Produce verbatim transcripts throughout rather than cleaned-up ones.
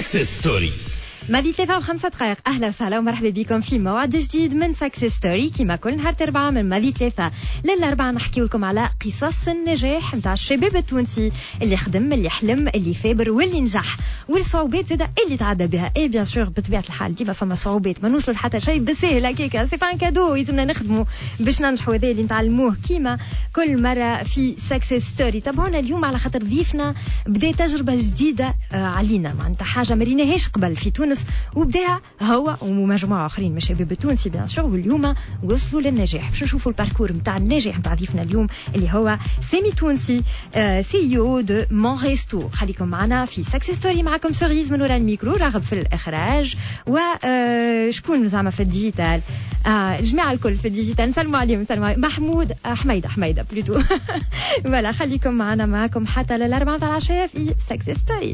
سكسس ستوري. ماضي ثلاثة وخمسة دقائق. أهلا وسهلا ومرحبا بكم في موعد جديد من سكسس ستوري. كما كل نهار أربعة من ماضي ثلاثة للأربعة نحكي لكم على قصص النجاح نتاع الشباب التونسي اللي خدم اللي حلم اللي ثابر واللي نجح والصعوبات زاده اللي تعدى بها. اي بيان سور بطبيعة الحال ديما فما صعوبات، ما نوصلوا لحتى شيء بالسهل هكاك، سي فان كادو لازمنا نخدموا باش ننجحوا. هذا اللي نتعلموه كيما كل مرة في سكسس ستوري. تابعونا اليوم على خاطر ضيفنا بدا تجربة جديدة علينا، معناتها حاجة ما ريناهاش قبل في تونس، وبداها هو ومجموعة آخرين من الشباب التونسي بيان سور، واليوم وصلوا للنجاح. باش نشوفوا الباركور نتاع النجاح نتاع ضيفنا اليوم اللي هو سامي تونسي، سي او دو مون ريستو. خليكم معنا في سكسس ستوري. معكم سوريز من وراء الميكرو، راغب في الإخراج، وشكون زعما في الديجيتال، الجماعة الكل في الديجيتال. نسلموا عليهم، نسلموا عليهم. محمود حميدة حميدة بلوتو. فوالا خليكم معنا معكم حتى للأربعة تاع العشية في سكسس ستوري.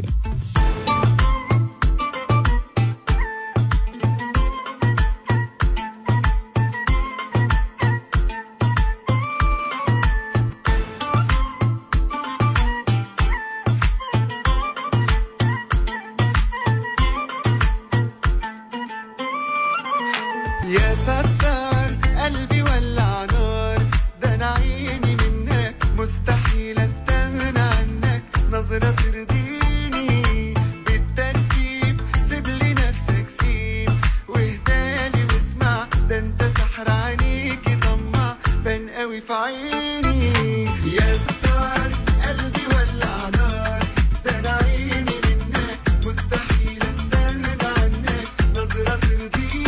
يا ستار قلبي ولع نار، ده انا عيني منك مستحيل استغنى عنك، نظرة ترضيني بالترتيب، سيب لي نفسك سيب واهدالي واسمع، ده انت سحر عينيكي طمع بان قوي في عيني. يا ستار قلبي ولع نار، ده انا عيني منك مستحيل استغنى عنك، نظرة ترضيني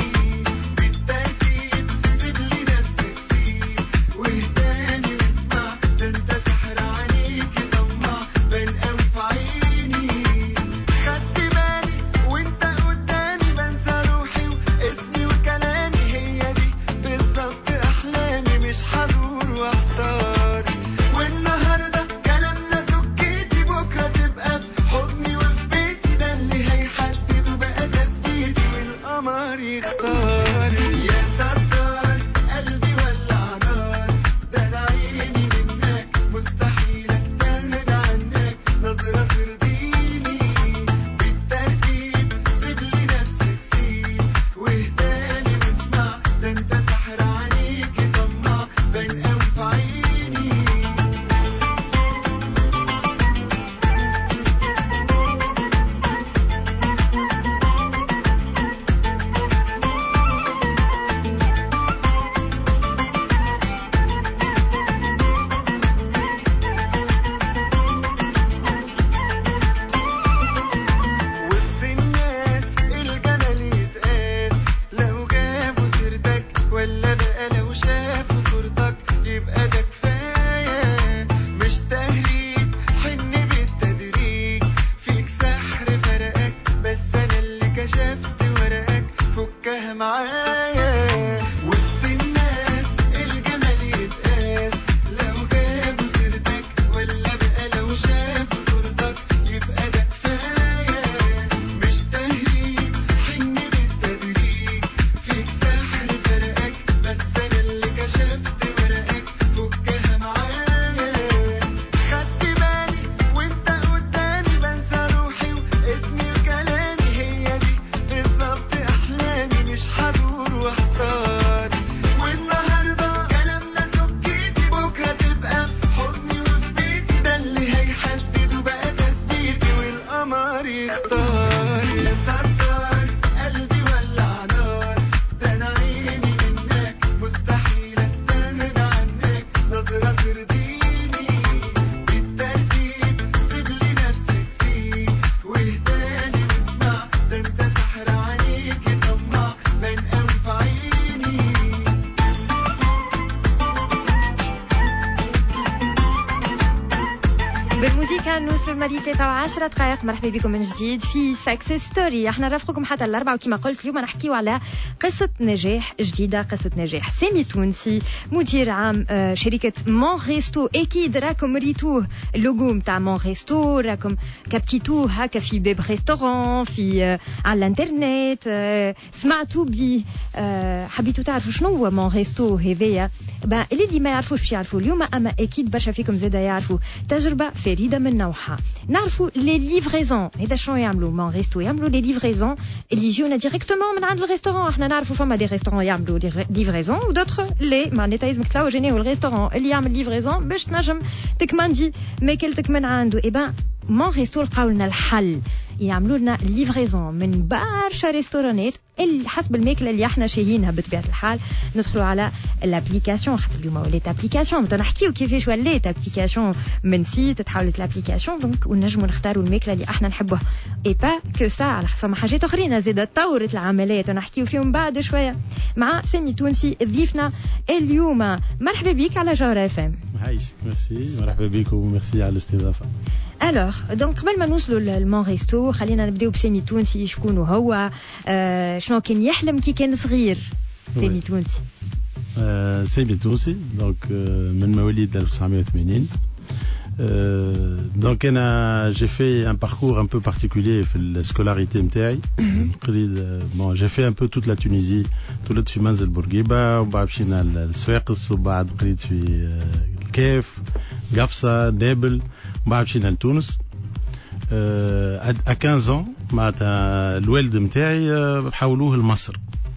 عشرة دقائق. مرحبا بكم من جديد في سكسس ستوري. احنا نرافقكم حتى الأربعة، وكما قلت اليوم نحكيو على قصة نجاح جديدة، قصة نجاح سامي تونسي مدير عام شركة مون ريستو. أكيد راكم ريتوه اللوجو متاع مون ريستو، راكم كابتيتوه هكا في باب ريستوران في على الانترنت، سمعتوا بيه، حبيتوا تعرفوا شنو هو مون ريستو هذايا. با اللي ما يعرفوش باش يعرفوا اليوم، اما اكيد برشا فيكم زاده يعرفوا. تجربه فريده من نوعها. نعرفوا لي ليفريزون، هذا شنو يعملوا مون ريستو؟ يعملوا لي ليفريزون اللي يجونا ديريكتومون من عند الريستوران. احنا نعرفوا فما دي ريستوران يعملوا ليفريزون ودوتر لي معناتها لازمك تلاو جينيو الريستوران اللي يعمل ليفريزون باش تنجم تكماندي ماكلتك من عنده. اي بان مون ريستو لقاو لنا الحل، يعملوا لنا ليفريزون من برشا ريستورانات حسب الماكله اللي احنا شاهينها. بطبيعه الحال ندخلوا على الابليكاسيون، خاطر اليوم ولات ابليكاسيون، نحكيو كيفاش ولات ابليكاسيون من سيت تحولت لابليكاسيون، دونك ونجموا نختاروا الماكله اللي احنا نحبوها. اي با كو سا، على خاطر فما حاجات اخرين زاد تطورت العمليات ونحكيو فيهم بعد شويه مع سامي تونسي ضيفنا اليوم. مرحبا بك على جوهرة اف ام. عايش، ميرسي، مرحبا بكم وميرسي على الاستضافه. الوغ دونك قبل ما نوصلوا للمون ريستو خلينا نبداو بسامي تونسي. شكون هو؟ آه شنو كان يحلم كي كان صغير سامي تونسي؟ آه سامي تونسي دونك آه من مواليد ألف وتسعمية وثمانين. Euh, donc j'ai fait un parcours un peu particulier في السكولاريتي نتاعي. bon j'ai fait un peu toute la Tunisie، طلعت في منزل بورقيبة وبعد مشينا لصفاقس وبعد قريت في الكيف قفصة نابل وبعد مشينا لتونس. à quinze ans معناتها الوالد نتاعي حولوه لمصر.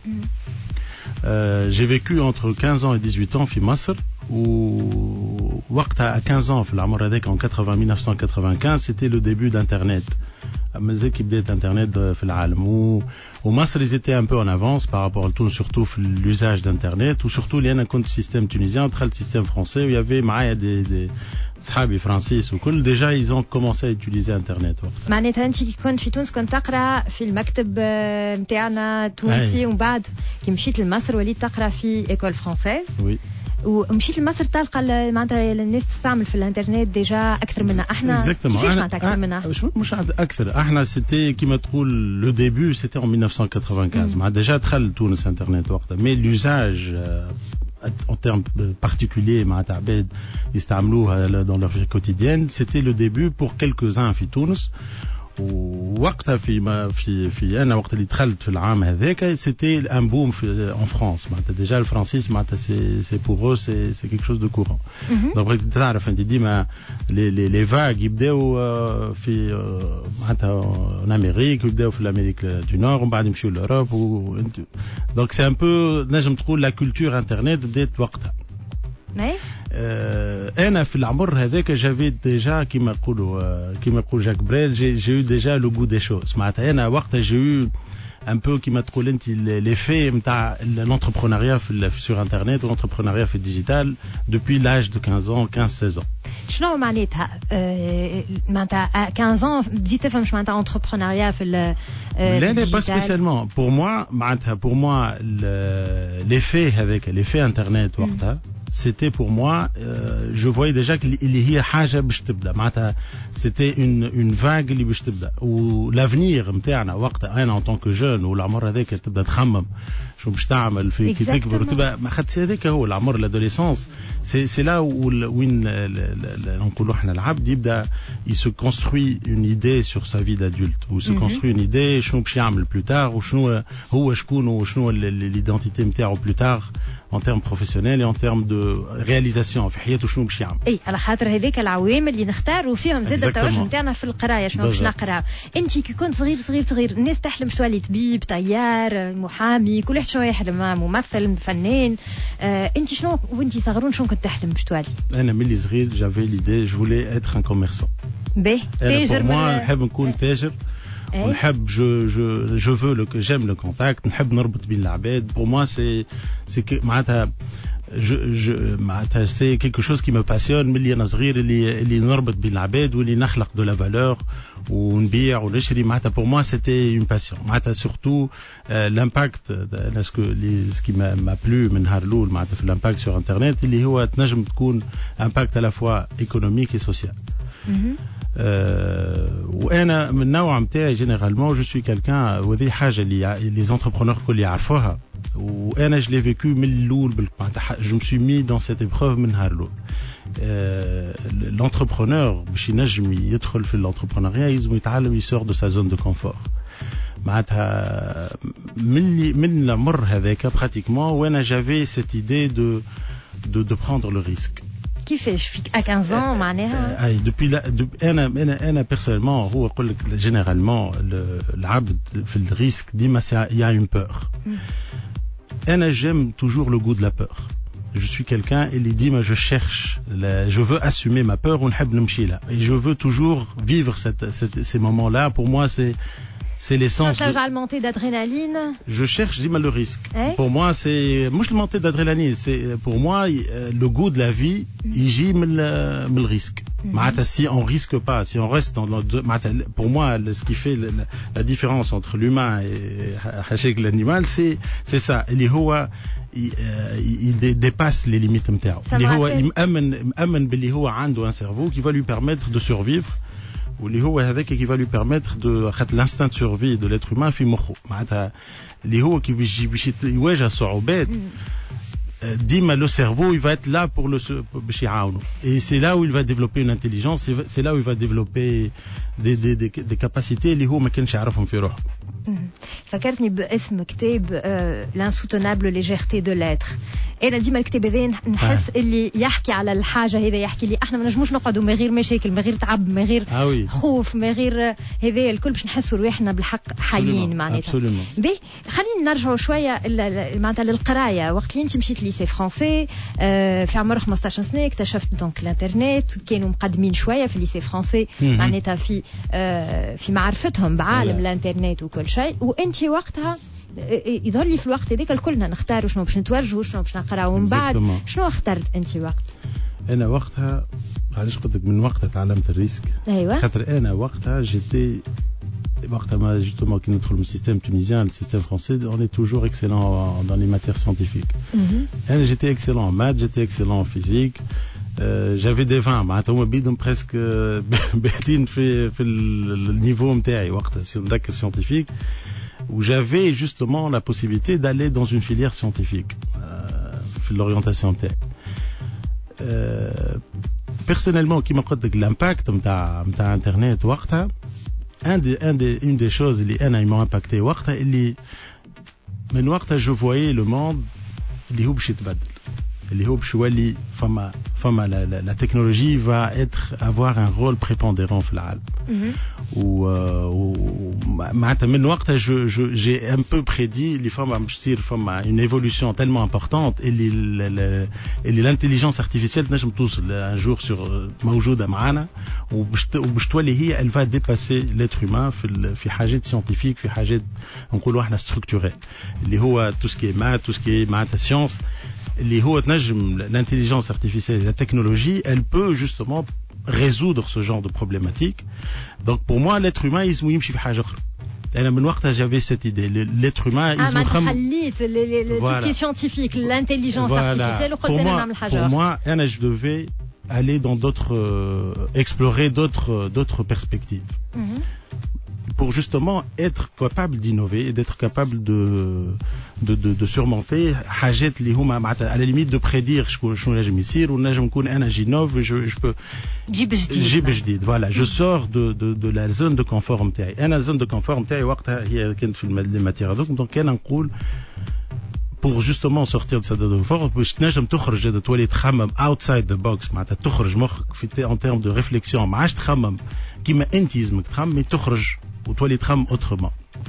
Euh, j'ai vécu entre quinze ans et dix-huit ans في مصر، ووقتها à quinze ans في العمر هذاك en mille neuf cent quatre-vingt-quinze c'était le début d'internet. مازال كي بدات انترنت في العالم، و... ومصر ils étaient un peu en avance par rapport à tout, surtout في l'usage d'internet، وsurtout اللي انا كنت سيستم تونيزيان دخلت سيستم فرنسي ويافي معايا دي دي صحابي فرنسيس وكل ديجا ils ont commencé à utiliser internet وقتها. معناتها انت كي كنت في تونس كنت تقرا في المكتب نتاعنا تونسي، ومن بعد كي مشيت لمصر وليت تقرا في ايكول فرانسيز. وي ومشيت لمصر تلقى معناتها الناس تستعمل في الانترنت ديجا اكثر منا احنا. كيفاش معناتها اكثر منا؟ مش اكثر، احنا سيتي كيما تقول لو ديبي سيتي en mille neuf cent quatre-vingt-quinze مع ديجا دخل تونس انترنت وقتها، مي لوزاج en termes particuliers معناتها عباد يستعملوها dans leur vie quotidienne c'était le début pour quelques-uns في تونس. ووقتها في ما في في انا وقت اللي دخلت في العام هذاك سيتي ان بوم في ان فرانس معناتها ديجا الفرنسيس معناتها سي سي بور او سي سي كيك شوز دو كورون. دونك تعرف انت ديما لي لي لي فاغ يبداو في معناتها ان امريك ويبداو في الامريك دو نور ومن بعد يمشيو لاوروب. دونك سي ان بو نجم تقول لا كولتور انترنت بدات وقتها. انا في العمر هذاك جافي ديجا كيما يقولوا كيما يقول جاك بريل جي جي ديجا لو غو دي شوز. معناتها انا وقتها جي un peu كيما تقول انت l'effet نتاع l'entrepreneuriat sur internet والentrepreneuriat في الديجيتال depuis l'âge de quinze ans quinze seize ans. شنو معناتها معناتها quinze ans بديت تفهم شو معناتها entrepreneuriat في لا لا pas spécialement pour moi معناتها pour moi l'effet هذاك l'effet internet وقتها c'était pour moi euh, je voyais déjà اللي هي حاجه باش تبدا معناتها c'était une une vague اللي باش تبدا والافنير نتاعنا وقتها انا en tant que jeune والعمر هذاك تبدا تخمم شو باش تعمل في كي تكبر وتبقى ما خدش هذاك هو العمر الادوليسونس سي سي لا وين نقولوا احنا العبد يبدا il se construit une idée sur sa vie d'adulte ou se construit une idée شنو باش يعمل plus tard وشنو هو شكون وشنو l'identité نتاعو plus tard en termes professionnels et en termes de réalisation في حياته شنو باش يعمل. اي على خاطر هذيك العوامل اللي نختاروا فيهم زاد التوجه نتاعنا في القرايه شنو باش نقرا. انت كي كنت صغير صغير صغير الناس تحلم شو تولي طبيب طيار محامي كل واحد شنو يحلم ممثل فنان. آه انت شنو وانت صغرون شنو كنت تحلم باش تولي؟ انا ملي صغير جافي ليدي جو فولي اتر ان كوميرسون. باهي تاجر. انا نحب نكون تاجر ونحب جو جو جو فو لو جيم لو كونتاكت نحب نربط بين العباد. بور موا سي سي معناتها جو جو معناتها سي كيلكو شوز كي مو باسيون ملي انا صغير اللي اللي نربط بين العباد واللي نخلق دو لا فالور ونبيع ونشري. معناتها بور موا سيتي اون باسيون معناتها سورتو لامباكت ناسكو لي سكي ما بلو من نهار الاول معناتها في الامباكت سور انترنت اللي هو تنجم تكون امباكت على فوا ايكونوميك اي سوسيال. وانا من النوع نتاعي جينيرالمون جو سوي كالكان وهذه حاجه اللي لي زونتربرونور كل يعرفوها وانا je l'ai vécu من الاول. je me suis mis dans cette épreuve من نهار الاول. l'entrepreneur باش ينجم يدخل في l'entrepreneuriat لازم يتعلم يسور de sa zone de confort. معناتها من من العمر هذاك pratiquement وانا j'avais cette idée de de de prendre le risque. كيفاش فيك à quinze ans معناها؟ اي depuis la انا انا انا personnellement هو يقول لك généralement العبد في الريسك ديما il y a une peur. انا j'aime toujours le goût de la peur. Je suis quelqu'un et il dit moi je cherche la, je veux assumer ma peur ونحب نمشي لها et je veux toujours vivre cette, cette ces moments là. Pour moi c'est c'est l'essence de... de... montée d'adrénaline. Je cherche dis-moi le risque. Eh? Pour moi c'est moi je montée d'adrénaline c'est pour moi le goût de la vie il gît من le risque. معناتها si on risque pas, si on reste dans le, pour moi ce qui fait la, la différence entre l'humain et l'animal c'est c'est ça اللي هو il dépasse les limites نتاعو اللي هو يأمن مأمن باللي هو عنده un cerveau qui va lui permettre de survivre واللي هو هذاك qui va lui permettre de خاطر l'instinct de survie de l'être humain في مخه معناتها اللي هو كي باش باش يواجه صعوبات ديما le cerveau il va être là pour le باش يعاونه et c'est là où il va développer une intelligence c'est là où il va développer des des des, des capacités اللي هو ما كانش يعرفهم في روحه. فكرتني باسم كتاب l'insoutenable légèreté de l'être. انا ديما الكتاب هذا نحس اللي يحكي على الحاجه هذا يحكي لي احنا ما نجموش نقعدوا من غير مشاكل من غير تعب من غير خوف من غير هذا الكل باش نحسوا روحنا بالحق حيين معناتها. باهي خلينا نرجعوا شويه معناتها للقرايه. وقت اللي انت مشيت ليسي فرونسي في عمر خمسطاش سنه اكتشفت دونك الانترنت كانوا مقدمين شويه في الليسي فرونسي معناتها في في معرفتهم بعالم الانترنت وكل شيء وانت وقتها يظهر لي في الوقت هذاك الكلنا نختاروا شنو باش نتوجهوا شنو باش نقراو ومن بعد شنو اخترت انت وقت؟ انا وقتها علاش قلت لك من وقتها تعلمت الريسك. ايوه خاطر انا وقتها جيتي وقتها ما جوستومون كي ندخل من السيستم تونيزيان السيستم فرونسي on est toujours excellent dans les matières scientifiques. انا جيتي excellent en maths, j'étais excellent en physique. Euh, j'avais des vingt معناتها هما بيدهم presque باهتين في في النيفو نتاعي وقتها سي نذكر scientifique où j'avais justement la possibilité d'aller dans une filière scientifique في euh, l'orientation نتاعي. Euh, personnellement كيما قلت لك l'impact نتاع نتاع انترنت وقتها un des un des une des choses اللي انا m'ont impacté وقتها اللي من وقتها je voyais le monde اللي هو باش يتبدل اللي هو باش يولي فما فما la la technologie va être avoir un rôle prépondérant في العالم. ومعناتها من وقتها je je j'ai un peu prédit اللي فما باش تصير فما une évolution tellement importante اللي اللي l'intelligence artificielle تنجم توصل un jour sur موجودة معانا وباش وباش تولي هي elle va dépasser l'être humain في في حاجات scientifiques في حاجات نقولوا احنا structurelles اللي هو tout ce qui est maths tout ce qui est معناتها science اللي هو تنجم l'intelligence artificielle la technologie elle peut justement résoudre ce genre de problématique. Donc pour moi l'être humain يسمو يمشي في حاجة أخرى. أنا من وقتها j'avais cette idée l'être humain يسمو يخمم. آه ما خليت tout ce qui est scientifique l'intelligence artificielle وقلت أنا نعمل حاجة أخرى. Pour moi أنا je devais aller dans d'autres euh, explorer d'autres d'autres perspectives. Mm-hmm. Pour justement être capable d'innover et d'être capable de de de, de surmonter حاجات اللي هما معناتها à la limite de prédire شنو شنو نجم يصير ونجم نكون انا جينوف جو جو بو جيب جديد جيب جديد فوالا جو سور دو دو دو لا زون دو كونفور نتاعي. انا زون دو كونفور نتاعي وقتها هي كانت في الماتير هذوك دونك انا نقول pour justement sortir de cette zone de confort باش تنجم تخرج تولي تخمم outside the box معناتها تخرج مخك في en termes de réflexion ما عادش تخمم كيما انت لازمك تخمم تخرج وتولي تخمم autrement.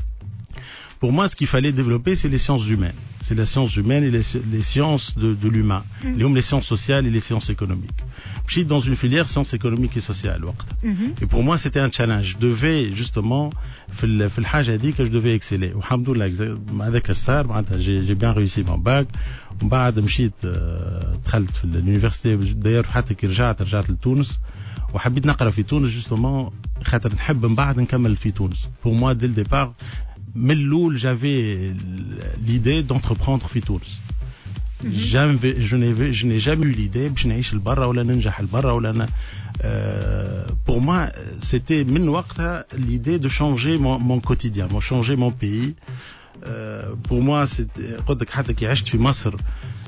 Pour moi, ce qu'il fallait développer, c'est les sciences humaines. C'est les sciences humaines et les, les sciences de, de l'humain. Mm-hmm. Les sciences sociales et les sciences économiques. Je suis dans une filière sciences économiques et sociales. Mm-hmm. Et pour moi, c'était un challenge. Je devais, justement, في الحاجة هذيك je devais exceller. والحمد لله هذاك الصار معناتها j'ai bien réussi mon bac. ومن بعد مشيت دخلت في اليونيفرسيتي داير حتى كي رجعت رجعت لتونس. وحبيت نقرا في تونس justement خاطر نحب من بعد نكمل في تونس. Pour moi, dès le départ, من الأول j'avais l'idée d'entreprendre في تونس. Jamais, je n'ai je n'ai jamais eu l'idée باش نعيش لبرا ولا ننجح لبرا ولا أنا. Euh, pour moi, c'était من وقتها l'idée de changer mon, mon quotidien, de changer mon pays. pour moi c'était قلت لك حتى كي عشت في مصر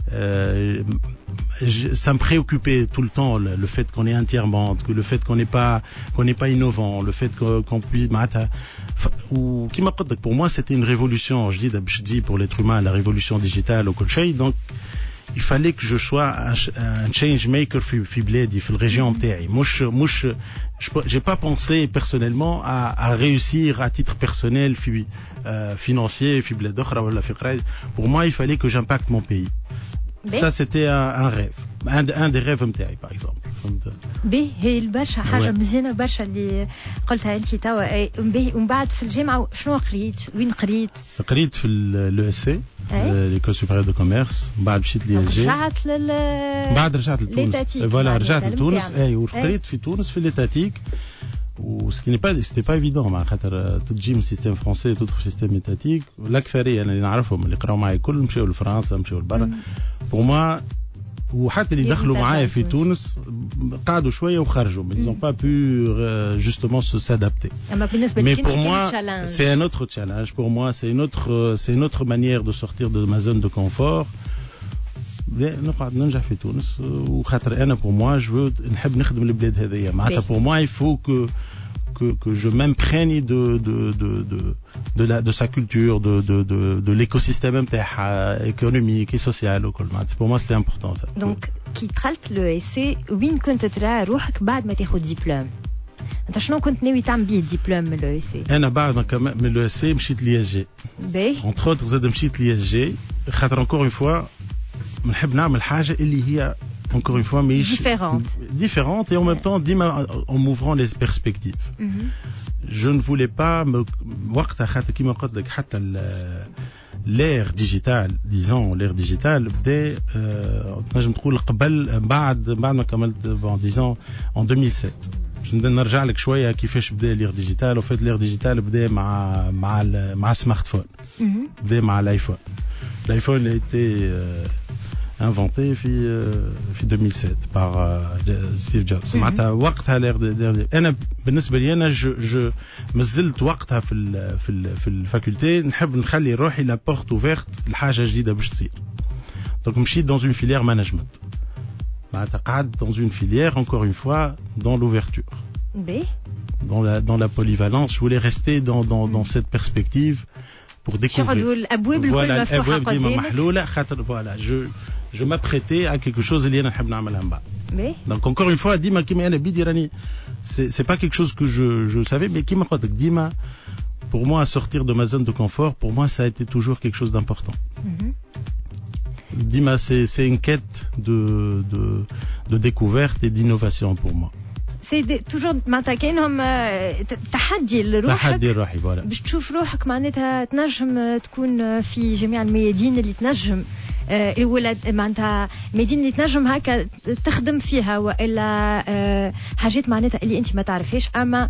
ça me préoccupait tout le temps le, le fait qu'on est un tiers-monde, que le fait qu'on n'est pas qu'on n'est pas innovant, le fait qu'on, qu'on puisse معناتها ou qui m'a قلت لك pour moi c'était une révolution. Je dis je dis pour l'être humain la révolution digitale وكل شيء. Donc il fallait que je sois un, un change maker في في بلادي في الريجيون نتاعي. مش مش j'ai pas pensé personnellement à, à réussir à titre personnel في euh, financier في بلاد اخرى ولا في قرايه. Pour moi il fallait que j'impacte mon pays. Ça c'était un, un rêve, un, un des rêves نتاعي par exemple. به هي البرشا حاجه مزيانه برشا اللي قلتها انت توا. به ومن بعد في الجامعه شنو قريت؟ وين قريت؟ قريت في الاو اس اي ليكول سوبيريور دو كوميرس. من بعد مشيت لي جي. رجعت لل بعد رجعت لتونس. فوالا رجعت لتونس. اي وقريت في تونس في ليتاتيك. و ce qui n'est pas c'était pas évident مع خاطر تجي من السيستم فرنسي تدخل في السيستم ايتاتيك. الاكثريه انا اللي نعرفهم اللي قراو معي كل مشاو لفرنسا مشاو لبرا. بور موا وحتى اللي دخلوا معايا في تونس قعدوا شويه وخرجوا. ils n'ont pas pu euh, justement se s'adapter. Mais pour moi c'est un autre challenge. Pour moi c'est une autre c'est une autre manière de sortir de ma zone de confort. نقعد ننجح في تونس وخاطر انا pour moi je veux نحب نخدم البلاد هذيا معناتها pour moi il faut que que que je m'imprègne de de de de de la de sa culture de de de de l'écosystème نتاعها économique et social وكل معناتها pour moi c'est important ça. Donc كي دخلت لو اس وين كنت ترى روحك بعد ما تاخذ دبلوم؟ انت شنو كنت ناوي تعمل بيه الدبلوم من لو اس؟ انا بعد ما من لو اس مشيت لي اس جي. باهي entre autres زاد مشيت لي اس جي خاطر encore une fois نحب نعمل حاجة اللي هي encore une fois مش différente différente et en même temps ديما en m'ouvrant les perspectives. Mm-hmm. Je ne voulais pas me وقتها خاطر كيما قلت لك حتى l'ère digitale disons l'ère digitale بدا نجم تقول قبل بعد بعد ما كملت disons en deux mille sept. نرجع لك شويه كيفاش بدا لير ديجيتال. وفات لير ديجيتال بدا مع مع مع السمارت فون. بدا مع الايفون. الايفون ايتي inventé في في deux mille sept par ستيف جوبز. معناتها وقتها لير انا بالنسبه لي انا جو جو مازلت وقتها في ال في ال في الفاكولتي نحب نخلي روحي لا بورت اوفيرت لحاجه جديده باش تصير. دونك مشيت dans une filière management. معناتها قعدت dans une filière encore une fois dans l'ouverture. Oui. Dans la dans la polyvalence, je voulais rester dans dans dans cette perspective pour découvrir. Voilà, الابواب ديما محلوله خاطر voilà je je m'apprêtais à quelque chose اللي انا نحب نعملها من بعد. Donc encore une fois ديما كيما انا بيدي راني c'est c'est pas quelque chose que je je savais mais كيما قلت لك ديما pour moi sortir de ma zone de confort pour moi ça a été toujours quelque chose d'important. Mm-hmm. Dima, c'est, c'est une quête de, de, de découverte et d'innovation pour moi. C'est toujours معناتها كأنهم تحدي لروحك. تحدي روحي فوالا. باش تشوف روحك معناتها تنجم تكون في جميع الميادين اللي تنجم ولا معناتها ميادين اللي تنجم هكا تخدم فيها والا حاجات معناتها اللي انت ما تعرفهاش اما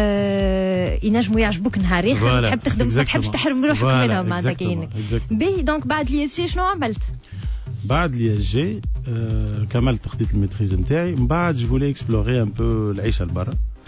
ينجموا يعجبوك نهار اخر تحب تخدم ما تحبش تحرم روحك منهم معناتها كاينك. باهي دونك بعد لي اس جي شنو عملت؟ بعد لي اس جي كملت خديت الميتريز نتاعي. من بعد جو فولي اكسبلوري ان بو العيشه لبرا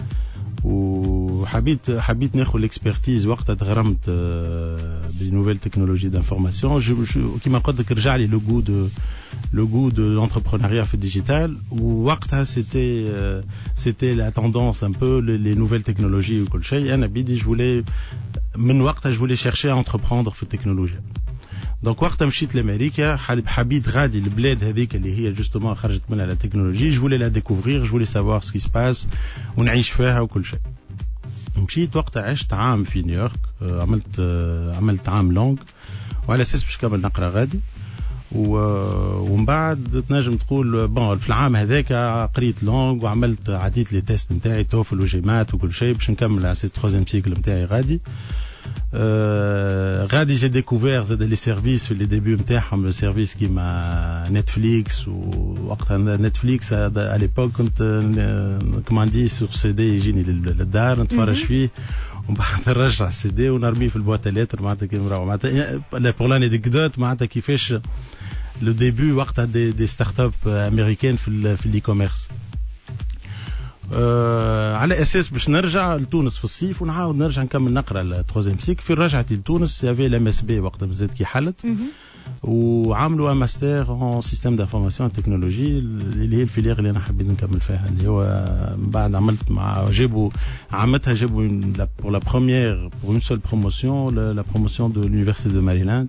وحبيت حبيت ناخذ الاكسبرتيز. وقتها تغرمت بلي نوفيل تكنولوجي دانفورماسيون. كيما قلت لك رجع لي لو غو دو لو غو دو لونتربرونيا في الديجيتال. ووقتها سيتي سيتي لا توندونس ان بو لي نوفيل تكنولوجي وكل شيء. انا بيدي جو فولي من وقتها جو فولي شيرشي ا انتربروندر في التكنولوجيا. دونك وقتها مشيت لامريكا حبيت غادي البلاد هذيك اللي هي جوستومون خرجت منها لا تكنولوجي. جو فولي لا ديكوفرير جو فولي سافوار سكي سباس ونعيش فيها وكل شيء. مشيت وقتها عشت عام في نيويورك. عملت عملت عام لونغ وعلى اساس باش كمل نقرا غادي. ومن بعد تنجم تقول بون في العام هذاك قريت لونغ وعملت عديت لي تيست نتاعي توفل وجيمات وكل شيء باش نكمل على اساس تروزيام سيكل نتاعي غادي. غادي جي ديكوفير زاد لي سيرفيس في لي ديبي نتاعهم. لو سيرفيس كيما نتفليكس. ووقتها نتفليكس على ليبوك كنت كوماندي سور سي دي يجيني للدار نتفرج فيه ومن بعد نرجع السي دي ونرميه في البواط لاتر معناتها كي نروح معناتها بور لانيكدوت معناتها كيفاش لو ديبي وقتها دي, دي ستارت اب امريكان في في الاي كوميرس. آه على اساس باش نرجع لتونس في الصيف ونعاود نرجع نكمل نقرا التروزيام سيك. في رجعتي لتونس يافي الام اس بي وقتها مازالت كي حلت وعملوا ان ماستر اون سيستيم دانفورماسيون تكنولوجي اللي هي الفيليير اللي انا حبيت نكمل فيها اللي هو من بعد عملت مع جابوا عملتها جابوا بور لا بروميير بور اون سول بروموسيون لا بروموسيون دو لونيفرسيتي دو ماريلاند.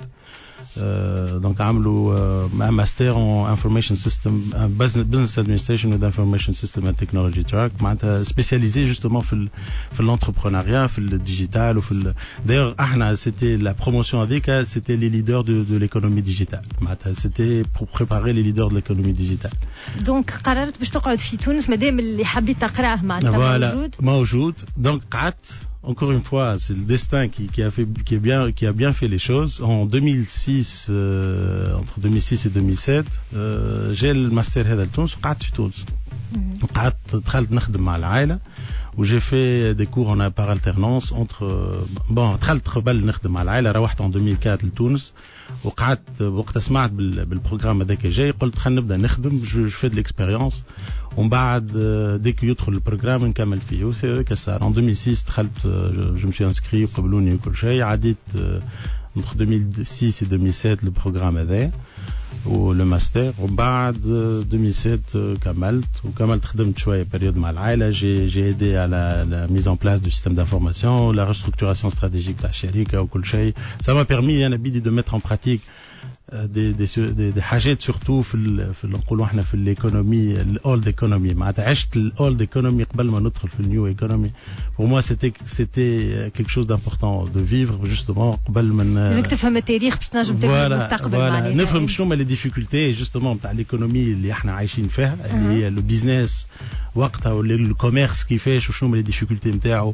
دونك عملوا un master en information system business administration with information system and technology track معناتها spécialisé justement في ال في l'entrepreneuriat في الديجيتال وفي ال... d'ailleurs احنا c'était la promotion avec c'était les leaders de de l'économie digitale معناتها c'était pour préparer les leaders de l'économie digitale. دونك قررت باش تقعد في تونس مادام اللي حبيت تقراه معناتها موجود موجود دونك قعدت. Encore une fois, c'est le destin qui, qui a fait, qui a bien, qui a bien fait les choses. En deux mille six, euh, entre deux mille six et deux mille sept, euh, j'ai le master هذا لتونس وقعدت في تونس. قعدت دخلت نخدم مع العائلة و j'ai fait des cours en par alternance entre bon دخلت قبل نخدم مع العائلة روحت en deux mille quatre لتونس وقعدت وقت سمعت بالبروجرام هذاك جاي قلت خلينا نبدا نخدم جو في de l'expérience ومن بعد ديك يدخل البروجرام نكمل فيه وسي كسار. en deux mille six دخلت je me suis inscrit وقبلوني وكل شيء عديت entre deux mille six et deux mille sept le programme هذا ولو ماستر ومن بعد deux mille sept كملت وكملت خدمت شويه بريود مع العائله جي جي ايدي على لا ميز ان بلاس دو سيستيم دانفورماسيون لا ريستركتوراسيون استراتيجيك تاع الشركه وكل شيء. ça m'a permis انا بيدي دو ميتر ان براتيك دي دي دي حاجات سورتو في في نقولوا احنا في الايكونومي الاولد ايكونومي معناتها عشت الاولد ايكونومي قبل ما ندخل في النيو ايكونومي. pour moi c'était c'était quelque chose d'important de vivre justement قبل من انك تفهم التاريخ باش تنجم تفهم المستقبل معناتها نفهم شنو هما لي ديفيكولتي جوستومون تاع الايكونومي اللي احنا عايشين فيها اللي هي لو بيزنس وقتها ولا الكوميرس كيفاش وشنو هما لي ديفيكولتي نتاعو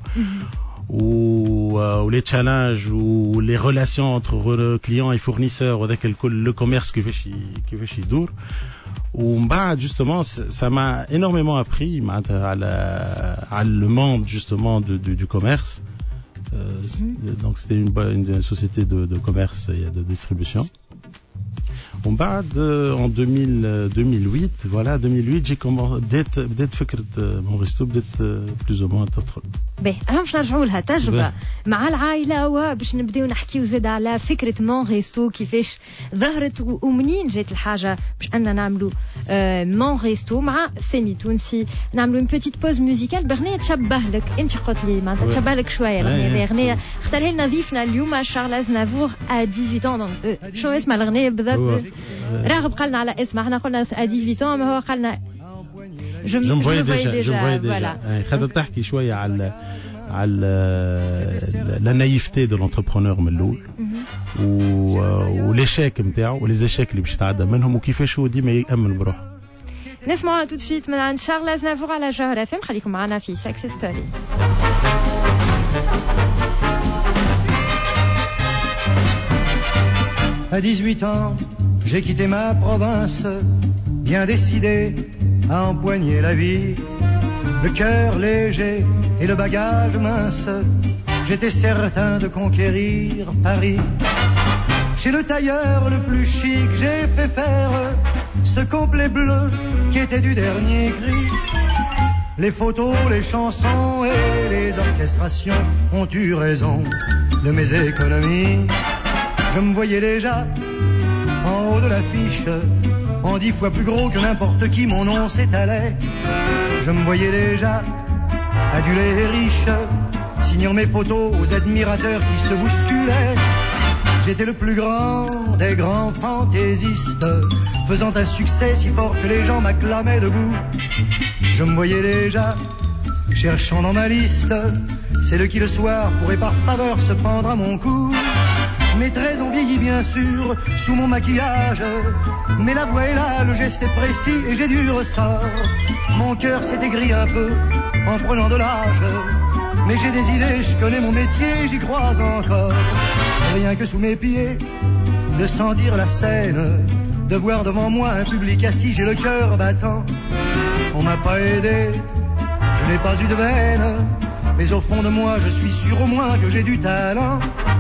و les challenges ou les relations entre clients et fournisseurs وذاك الكل le commerce كيفاش كيفاش يدور. ومن بعد justement ça m'a énormément appris معناتها على على le monde justement de, de, du commerce. Euh, donc c'était une, une société de, de commerce et de distribution. ومن بعد en deux mille deux mille huit voilà deux mille huit j'ai commencé بديت بديت فكرة مون ريستو بديت plus ou moins تدخل. باهي اهم باش نرجعوا لها تجربة مع العائلة وباش نبداو نحكيو زاد على فكرة مون ريستو كيفاش ظهرت ومنين جات الحاجة باش أننا نعملوا مون ريستو مع سامي تونسي نعملوا une petite pause musicale بغنية تشبه لك أنت قلت لي معناتها تشبه لك شوية الأغنية الأغنية اختارها لنا ضيفنا اليوم شارل أزنافور à dix-huit ans donc شو اسمها الأغنية بالضبط؟ راغب قالنا على اسمها احنا قلنا à dix-huit ans ما هو قالنا je me voyais déjà je me voyais déjà خدت تحكي شويه على على la naïveté de l'entrepreneur من الاول وليشيك نتاعو ولي زيشيك اللي باش يتعدى منهم وكيفاش هو ديما يامن بروحه. نسمعوا tout de suite من عند شارل أزنافور على جوهر اف ام. خليكم معنا في سكس ستوري. À dix-huit ans, j'ai quitté ma province, bien décidé à empoigner la vie. Le cœur léger et le bagage mince, j'étais certain de conquérir Paris. Chez le tailleur le plus chic, j'ai fait faire ce complet bleu qui était du dernier cri. Les photos, les chansons et les orchestrations ont eu raison de mes économies. Je me voyais déjà en haut de l'affiche, en dix fois plus gros que n'importe qui, mon nom s'étalait. Je me voyais déjà adulé et riche, signant mes photos aux admirateurs qui se bousculaient. J'étais le plus grand des grands fantaisistes, faisant un succès si fort que les gens m'acclamaient debout. Je me voyais déjà cherchant dans ma liste celle qui le soir pourrait par faveur se prendre à mon cou. Mes traits ont vieilli bien sûr sous mon maquillage, mais la voix est là, le geste est précis et j'ai du ressort. Mon cœur s'est aigri un peu en prenant de l'âge, mais j'ai des idées, je connais mon métier, j'y crois encore. Rien que sous mes pieds, de sentir la scène, de voir devant moi un public assis, j'ai le cœur battant. On m'a pas aidé, je n'ai pas eu de veine, mais au fond de moi je suis sûr au moins que j'ai du talent.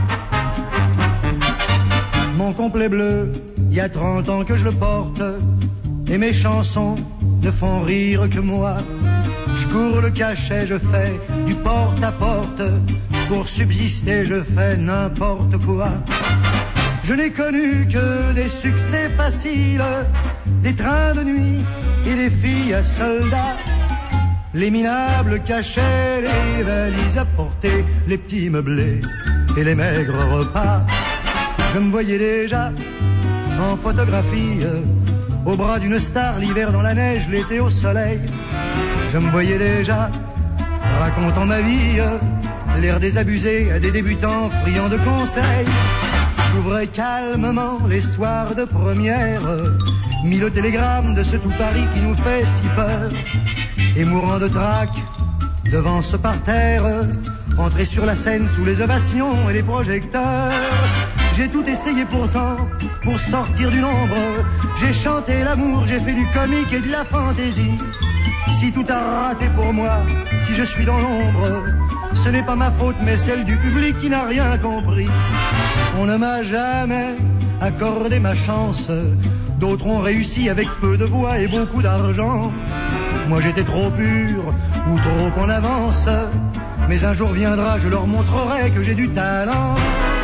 Mon complet bleu, il y a trente ans que je le porte, et mes chansons ne font rire que moi. Je cours le cachet, je fais du porte à porte. Pour subsister, je fais n'importe quoi. Je n'ai connu que des succès faciles, des trains de nuit et des filles à soldats. Les minables cachets, les valises à porter, les petits meublés et les maigres repas. Je me voyais déjà en photographie, au bras d'une star, l'hiver dans la neige, l'été au soleil. Je me voyais déjà racontant ma vie, l'air désabusé à des débutants friands de conseils. J'ouvrais calmement les soirs de première, mis le télégramme de ce tout Paris qui nous fait si peur. Et mourant de trac devant ce parterre, entrer sur la scène sous les ovations et les projecteurs. J'ai tout essayé pourtant pour sortir du nombre. J'ai chanté l'amour, j'ai fait du comique et de la fantaisie. Si tout a raté pour moi, si je suis dans l'ombre, ce n'est pas ma faute mais celle du public qui n'a rien compris. On ne m'a jamais accordé ma chance. D'autres ont réussi avec peu de voix et beaucoup d'argent. Moi j'étais trop pur ou trop en avance. Mais un jour viendra, je leur montrerai que j'ai du talent.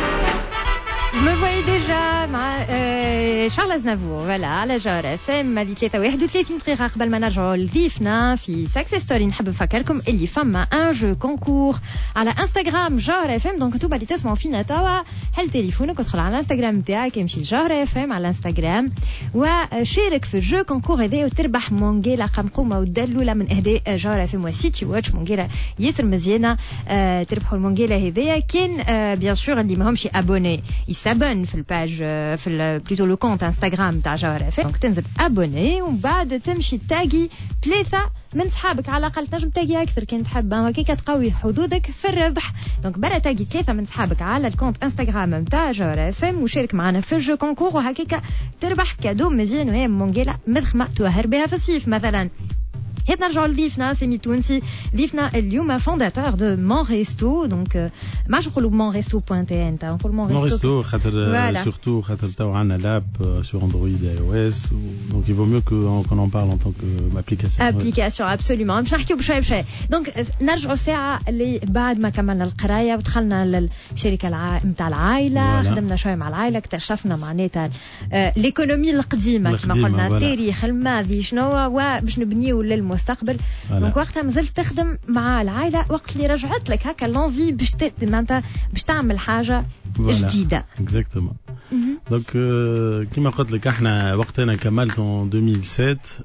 Je me voyais déjà مع شارل أزنافور فوالا على جار اف ام هذه ثلاثة واحد وثلاثين دقيقة قبل ما نرجعوا لضيفنا في ساكسي ستوري. نحب نفكركم اللي فما ان جو كونكور على انستغرام جار اف ام. دونك انتوما اللي تسمعوا فينا توا حل تليفونك ادخل على الانستغرام نتاعك امشي جار اف ام على الانستغرام وشارك في الجو كونكور هذا وتربح مونجيلا قمقومة والدلولة من اهداء جار اف ام وسيتي واتش. مونجيلا ياسر مزيانة. تربحوا المونجيلا هذيا كان بيان سور اللي ماهمش ابوني يسابون في الباج في بلوتو لو كونت انستغرام تاع جوهر اف ام. دونك تنزل ابوني ومن بعد تمشي تاقي ثلاثه من صحابك على الاقل. تنجم تاقي اكثر كان تحب هكاك تقوي حظوظك في الربح. دونك برا تاقي ثلاثه من صحابك على الكونت انستغرام نتاع جوهر اف ام وشارك معنا في الجو كونكور وهكاك تربح كادو مزيان وهي مونجيلا مضخمه توهر بها في الصيف مثلا. هات نرجعوا لضيفنا سامي تونسي. ضيفنا اليوم فونداتور دو مون ريستو. دونك ما عادش نقولوا مون ريستو بوان تي ان تا نقول مون ريستو خاطر سورتو خاطر تاو عندنا لاب سور اندرويد اي او اس دونك il vaut mieux qu'on en parle en tant qu'application. ابليكاسيون ابسوليومون. باش نحكيو بشوي بشوي. دونك نرجعوا ساعه اللي بعد ما كملنا القرايه ودخلنا للشركه الع... نتاع العائله. خدمنا شوي مع العائله اكتشفنا معناتها ليكونومي القديمه كما قلنا التاريخ الماضي شنو وباش نبنيو للمستقبل. دونك وقتها مازلت تخدم مع العائله وقت اللي رجعت لك هكا لونفي باش معناتها باش تعمل حاجه جديده. اكزاكتومون. دونك كيما قلت لك احنا وقتنا كملت en deux mille sept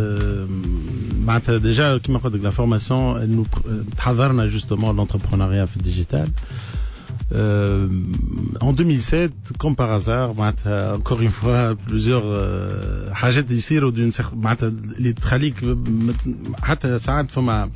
معناتها ديجا كيما قلت لك لا فورماسيون تحضرنا جوستومون لونتربرونيا في الديجيتال. Euh, en deux mille sept, comme par hasard, encore une fois, plusieurs حاجات يصيروا d'une certaine معناتها اللي تخليك حتى ساعات فما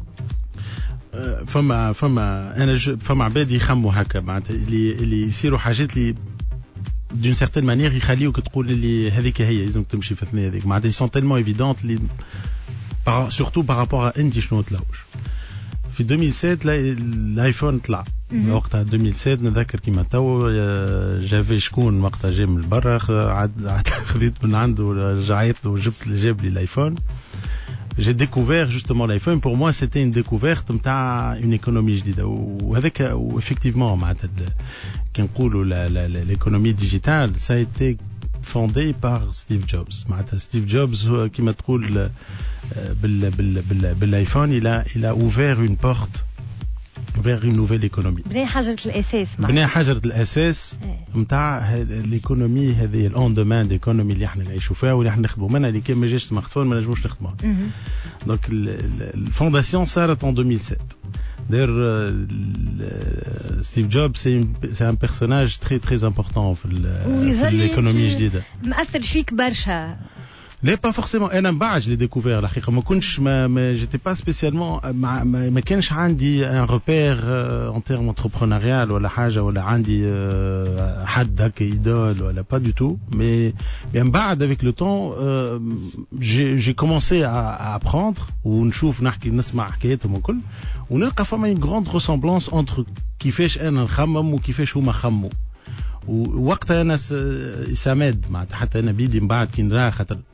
فما فما أنا فما عباد يخموا هكا معناتها اللي اللي يصيروا حاجات اللي d'une certaine manière يخليوك تقول اللي هذيك هي لازم تمشي في الثنية هذيك معناتها sont tellement évidentes اللي surtout par rapport à أنت شنو تلوش. في deux mille sept الايفون طلع وقتها deux mille sept نذكر كيما تو جافي شكون وقتها جاي من برا عاد خذيت من عنده رجعت له وجبت جاب لي الايفون. j'ai découvert justement l'iPhone. Pour moi c'était une découverte نتاع une économie جديده وهذاك effectivement معناتها كي نقولوا l'économie digitale ça a été fondé par Steve Jobs. معناتها ستيف جوبز هو كيما تقول بال بال بال بالايفون il a il a ouvert une porte vers une nouvelle économie. بني حجرة الأساس. بني حجرة الأساس متاع الإيكونومي هذه الأون دوماند إيكونومي اللي احنا نعيشوا فيها واللي احنا نخدموا منها اللي كان ما جاش سمارت فون ما نجموش نخدموا. دونك الفونداسيون صارت en deux mille sept. D'ailleurs, Steve Jobs c'est, une, c'est un personnage très très important في, في l'économie جديدة. مأثر فيك برشا. لا pas forcément. انا من بعد اللي ديكوفير الحقيقه ما كنتش ما, ما جيتي با سبيسيالمون ما, ما, ما كانش عندي ان روبير ان تيرم انتربرونيال ولا حاجه ولا عندي حد هكا ايدول ولا با دو تو مي من بعد avec le temps j'ai j'ai commencé à apprendre ونشوف نحكي نسمع حكاياتهم وكل ونلقى فما une grande ressemblance entre كيفاش انا نخمم وكيفاش هما خموا. ووقتها انا سامد معناتها حتى انا بيدي من بعد كي نراه خاطر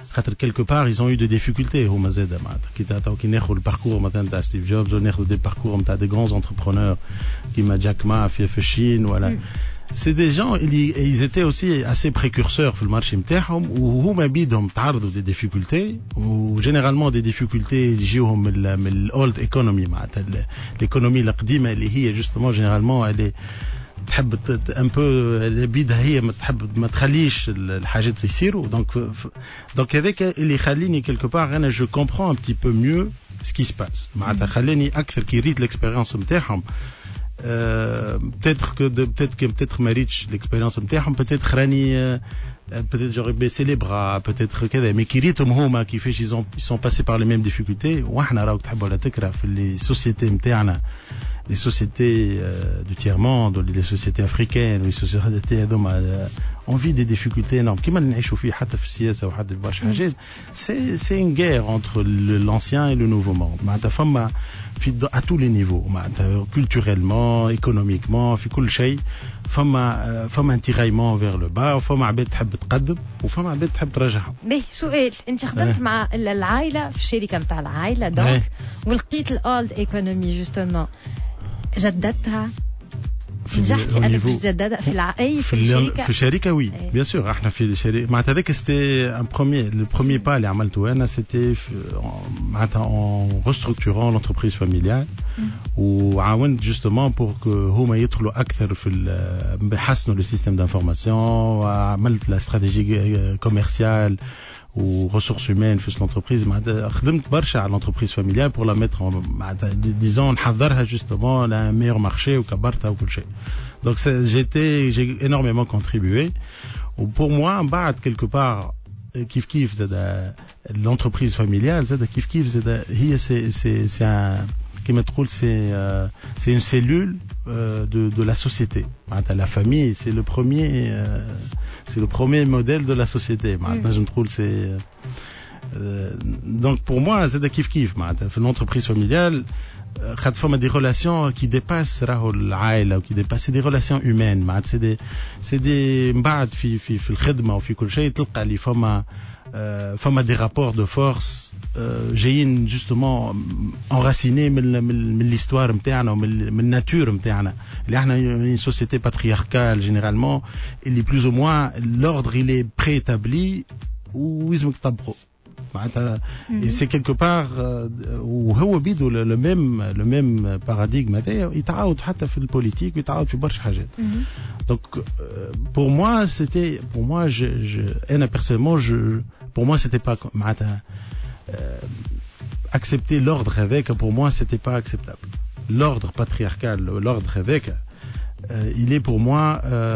خاطر quelque part ils ont eu des difficultés هما زاده معناتها كي تعطيو كي ناخذ الباركور مثلا تاع ستيف جوبز وناخذ دي باركور نتاع دي grands entrepreneurs كيما جاك ما في في الصين ولا c'est des gens ils étaient aussi assez précurseurs في المارشي نتاعهم وهما بيدهم تعرضوا des difficultés وجينيرالمون des difficultés يجيوهم من من الاولد ايكونومي معناتها الايكونومي القديمه اللي هي جوستومون جينيرالمون اللي تحب ان بو بيدها هي ما تحب ما تخليش الحاجات يصيروا دونك دونك هذاك اللي يخليني quelque part انا جو كومبرون un petit peu mieux ce qui se passe معناتها خلاني اكثر كي ريت الاكسبيريونس نتاعهم Euh, peut-être que de, peut-être que peut-être ما ريتش l'expérience نتاعهم peut-être راني peut-être j'aurais baissé les bras peut-être كذا mais كي ريتهم هما كيفاش ils ont ils sont passés par les mêmes difficultés واحنا راك تحب ولا تكره في les sociétés نتاعنا les sociétés euh, du tiers-monde les sociétés africaines les sociétés هذوما on vit des difficultés énormes كيما نعيشوا فيه حتى في السياسه وحتى في برشا حاجات c'est c'est une guerre entre l'ancien et le nouveau monde معناتها فما في à tous les niveaux معناتها culturellement économiquement في كل شيء فما فما انتغايمون vers le bas وفما عباد تحب تقدم وفما عباد تحب ترجعهم. باهي سؤال انت خدمت اه. مع العائله في الشركه نتاع العائله دونك اه. ولقيت الاولد ايكونومي جوستومون جددتها نجحت في انك تجددها في العائله في الشركه في الشركه وي بيان سور احنا في الشركه معناتها هذاك سيتي ان بروميير لو بروميير با اللي عملته انا سيتي معناتها اون ريستركتورون لونتربريز فاميليال وعاونت جوستومون بور كو هما يدخلوا اكثر في بحسنوا لو سيستيم دانفورماسيون وعملت لا استراتيجي كوميرسيال ou ressources humaines في l'entreprise معناتها خدمت برشا على l'entreprise familiale pour la mettre en معناتها disons نحضرها justement la meilleur marché وكبرتها وكل شيء donc j'étais j'ai énormément contribué ou pour moi بعد quelque part كيف كيف زاد l'entreprise familiale زاد كيف كيف زاد هي c'est c'est c'est un كما تقول c'est euh, c'est une cellule euh, de de la société معناتها la famille c'est le premier euh, c'est le premier modèle de la société معناتها je trouve c'est euh, donc pour moi c'est de kiff kiff معناتها في l'entreprise familiale خد فما des relations qui dépassent راهو العائله و qui dépassent des relations humaines معناتها c'est des c'est des من بعد في في في الخدمه وفي كل شيء تلقى اللي فما فما des rapports de force جايين جوستومون enracinés من من l'histoire نتاعنا ومن من الناتور نتاعنا اللي احنا une société patriarcale généralement اللي plus ou moins l'ordre il est préétabli ويزمك تطبقه معناتها c'est quelque part وهو بيدو le même le même paradigme هذايا يتعاود حتى في البوليتيك ويتعاود في برشا حاجات donc pour moi c'était pour moi je je انا personnellement je pour moi c'était pas معناتها accepter l'ordre avec pour moi c'était pas acceptable l'ordre patriarcal l'ordre avec il est pour moi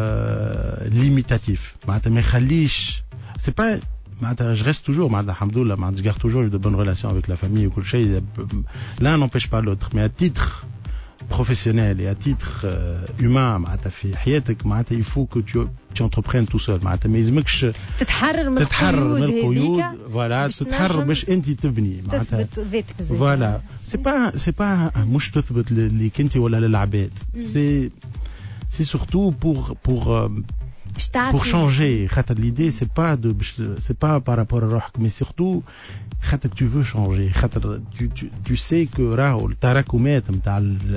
limitatif معناتها ما يخليش c'est pas je reste toujours alhamdoulilah je garde toujours de bonnes relations avec la famille وكل شيء l'un n'empêche pas l'autre mais à titre professionnel et à titre euh, humain معناتها في حياتك معناتها il faut que tu tu entreprennes tout seul معناتها ما يلزمكش تتحرر من تتحرر من القيود voilà تتحرر باش انت تبني معناتها voilà c'est pas c'est pas مش تثبت ليك انت ولا للعباد c'est c'est surtout pour pour euh, pour changer خاطر l'idée c'est pas de c'est pas par rapport à روحك mais surtout خاطر tu veux changer خاطر tu tu tu sais que راهو التراكمات نتاع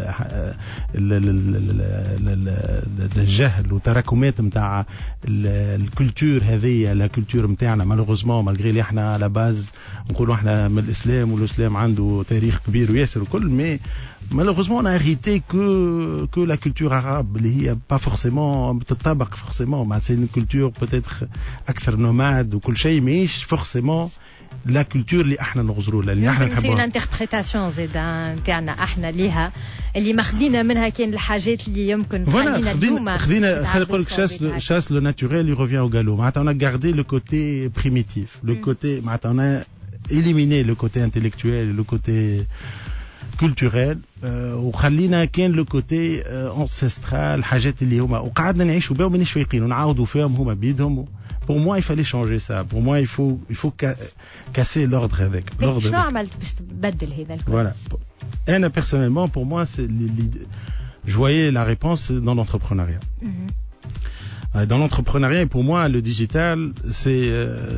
الجهل وتراكمات نتاع الكولتور هذه لا كولتور نتاعنا مالوغوزمون مالغري اللي احنا على باز نقولوا احنا من الاسلام والاسلام عنده تاريخ كبير وياسر وكل mais malheureusement on a hérité que que la culture arabe اللي هي pas forcément تتطابق forcément c'est une culture peut-être أكثر nomade وكل شيء ماهيش forcément la culture اللي احنا نغزروا لها اللي احنا نحبوها. سي انتربريتاسيون زيدا نتاعنا احنا ليها اللي ماخذينا منها كاين الحاجات اللي يمكن خلينا اليوم خذينا خلينا نقول لك chasse chasse le naturel il revient au galop معناتها on a gardé le côté primitif le côté معناتها on a éliminé le côté intellectuel le côté culturel وخلينا كان لو كوتي انسسترال حاجات اللي هما وقعدنا نعيشوا بها ومانيش فايقين ونعاودوا فيهم هما بيدهم pour moi il fallait changer ça pour moi il faut il faut casser l'ordre avec l'ordre شنو عملت باش تبدل هذا الكل voilà انا personnellement pour moi c'est je voyais la réponse dans l'entrepreneuriat Dans l'entrepreneuriat, pour moi, le digital, c'est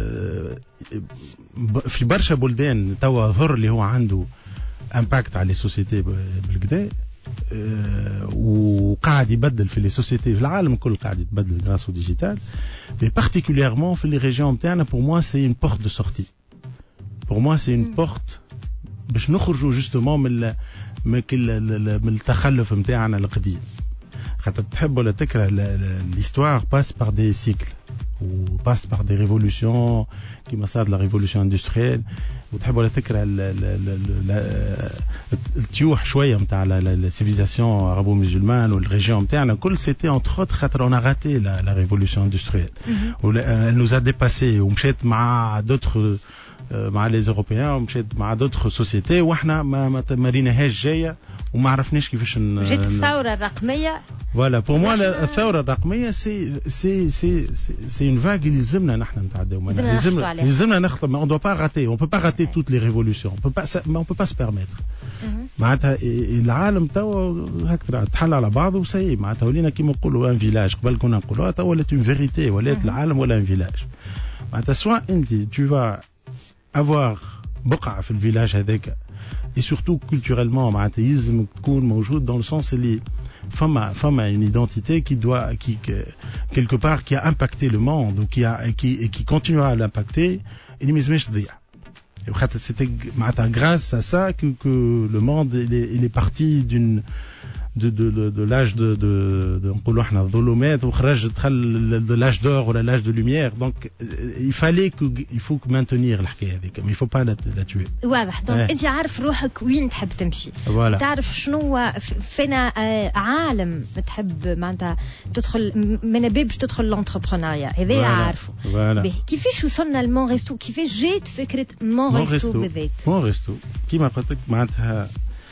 في برشا بلدان توا ظهر اللي هو عنده impact على les sociétés بالكدا وقاعد يبدل في les sociétés في العالم كل قاعد يتبدل grâce au digital, mais particulièrement في les régions نتاعنا. Pour moi, c'est une porte de sortie. Pour moi, c'est une porte باش نخرجوا justement من من من التخلف نتاعنا القديم. خاطر تحب ولا تكره l'histoire passe par des cycles ou passe par des révolutions كيما صار la révolution industrielle, وتحب ولا تكره التيوح شويه نتاع la civilisation arabo-musulmane ou la région نتاعنا كل c'était entre autres خاطر on a raté la, la révolution industrielle. Elle nous a dépassé ومشيت مع d'autres مع les Européens ومشيت مع d'autres sociétés واحنا ما ما تماريناهاش جايه وما عرفناش كيفاش جت الثوره الرقميه. Voilà, pour moi الثوره الرقميه سي سي سي سي une vague اللي لازمنا نحن نتعداو منها. لازمنا لازمنا نخطب. On doit pas rater, on peut pas rater toutes les révolutions, on peut pas on peut pas se permettre. معناتها العالم توا هكذا تحل على بعضه وسي معناتها ولينا كيما نقولوا ان فيلاج. قبل كنا نقولوا توا ولات une vérité, ولات العالم ولا un village. معناتها سواء انت tu vas avoir بقعة في الفيلاج هذاك et surtout culturellement معناتها يلزم تكون موجود dans le sens اللي فما فما une identité qui doit qui quelque part qui a impacté le monde ou qui a qui et qui continuera à l'impacter اللي ما يلزمش تضيع. وخاطر c'était معناتها grâce à ça que que le monde il est, il est parti d'une de de de, de l'âge de de de نقولوا احنا الظلمات وخرج دخل de l'âge d'or ولا l'âge de lumière. Donc il fallait que il faut maintenir الحكايه هذيك, mais il faut pas la, la tuer. واضح. دونك انت عارف روحك وين تحب تمشي, voilà. تعرف شنو فينا عالم تحب معناتها تدخل من باب باش تدخل l'entrepreneuriat هذا عارفه. voilà. كيفاش وصلنا لمون ريستو, كيفاش جات فكره مون ريستو بالذات؟ مون ريستو كيما قلت لك معناتها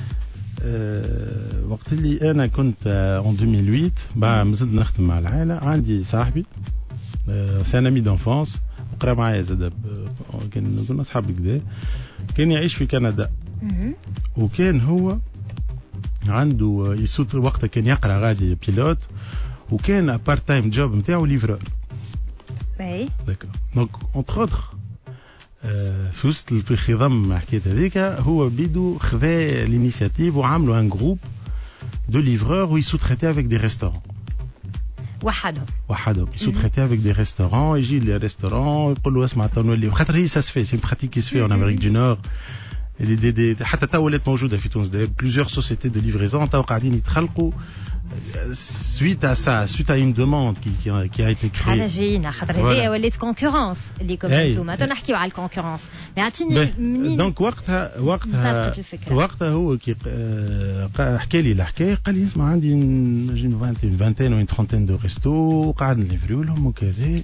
أه وقت اللي انا كنت en deux mille huit بعد مازلت نخدم مع العائله, عندي صاحبي أه سي ان امي دونفونس وقرا معايا زاد, كان كنا اصحاب كدا, كان يعيش في كندا وكان هو عنده يسوت وقتها كان يقرا غادي بيلوت وكان بارت تايم جوب نتاعو ليفرور. اي داكور. دونك اونتر اوتر في وسط الخضم حكايه هذيك هو بيدو خذا الانيشيتيف وعملوا ان جروب دو ليفرور و يسو تريتي افيك دي ريستورون وحدهم وحدهم يسو تريتي افيك دي ريستورون, يجي لي ريستورون يقول له اسمع تنولي, خاطر هي سا سفي سي براتيك كي سفي en Amérique du Nord. اللي دي دي حتى تو ولات موجوده في تونس, داير بليزيور سوسيتي دو ليفريزون تو قاعدين يتخلقوا suite à ça, suite à une demande qui, qui, a, qui a été créée. حاجة جينا خاطر هذه ولات كونكورونس اللي كم انتم تو نحكيو على الكونكورونس. اعطيني منين دونك وقتها وقتها وقتها هو كي حكى لي الحكايه, قال لي اسمع عندي une vingtaine ou une trentaine de restos وقعد نليفريو لهم وكذا.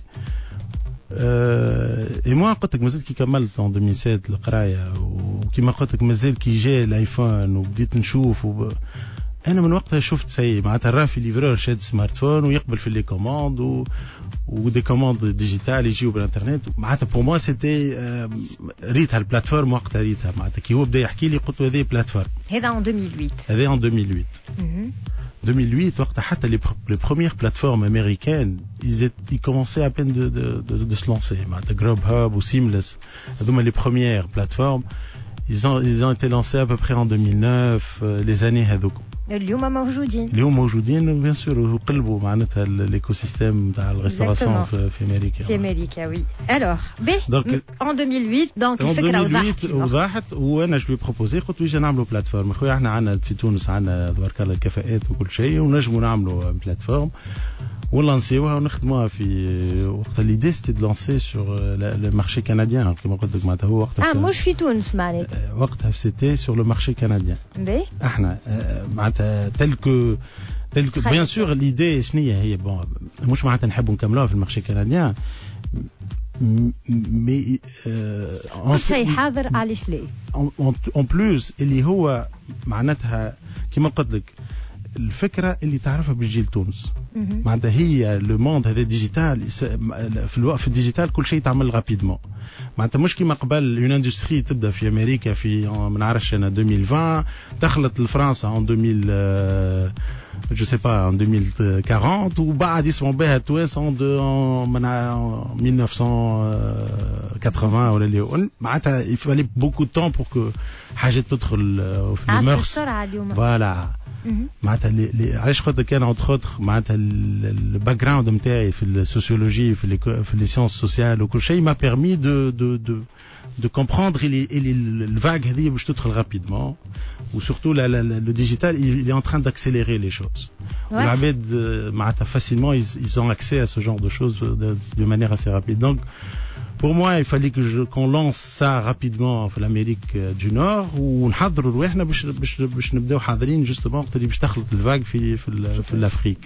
اي موا قلت لك مازلت كي كملت en deux mille sept القرايه وكيما قلت لك مازال كي جاء الايفون وبديت نشوف وب... انا من وقتها شفت سي معناتها راه في ليفرور شاد سمارت فون ويقبل في لي كوموند و ودي كوموند ديجيتال يجيو بالانترنت. معناتها بور موا سيتي ريتها البلاتفورم وقتها ريتها معناتها كي هو بدا يحكي لي قلت له هذه بلاتفورم. هذا en deux mille huit. هذا en deux mille huit. deux mille huit وقتها حتى les, les premières plateformes américaines ils étaient, ils commençaient à peine de de de, de se lancer. معناتها Grubhub ou Seamless هذوما les premières plateformes ils ont ils ont été lancés à peu près en deux mille neuf les années هذوك. اليوم موجودين اليوم موجودين بيان سور وقلبوا معناتها الايكو سيستيم تاع الريستوراسيون في, في امريكا في امريكا وي. الوغ بي ان deux mille huit دونك الفكره وضحت وضحت وانا جو بروبوزي قلت ويجي نعملوا بلاتفورم. خويا احنا عندنا في تونس عندنا تبارك الله الكفاءات وكل شيء ونجموا نعملوا بلاتفورم ونلانسيوها ونخدموها في وقت ليدي سيتي دو لانسي سور لو مارشي كنديان كما قلت لك معناتها هو وقتها اه مش في تونس معناتها وقتها سيتي سور لو مارشي كنديان. بي احنا معناتها تل كو تل كو بيان سور ليدي شنية هي بون مش معناتها نحبوا نكملوها في المارشي كنديان مي كل شيء حاضر علاش ليه اون بلوس اللي هو معناتها كما قلت لك الفكره اللي تعرفها بالجيل تونس معناتها هي لو موند هذا ديجيتال في الوقت في الديجيتال كل شيء تعمل رابيدمون معناتها مش كيما قبل اون اندستري تبدا في امريكا في ما نعرفش انا ألفين وعشرين دخلت لفرنسا ان ألفين euh, je sais pas en deux mille quarante وبعد يسمعوا بها تونس en mille neuf cent quatre-vingts ولا اللي معناتها il fallait beaucoup de temps pour que حاجه تدخل في الميرس فوالا معناتها اللي علاش خاطر كان اونتر اوتر معناتها الباك جراوند نتاعي في السوسيولوجي في في لي سيونس سوسيال وكل شيء ما بيرمي دو دو دو de comprendre اللي اللي الvague هذه باش تدخل rapidement و surtout le digital il est en train d'accélérer les choses والعباد معناتها facilement ils, ils ont accès à ce genre de choses de, de manière assez rapide donc pour moi il fallait que je, qu'on lance ça rapidement في l'Amérique du Nord ونحضروا رواحنا باش باش باش نبداو حاضرين justement وقت اللي باش تخلط الvague في في في l'Afrique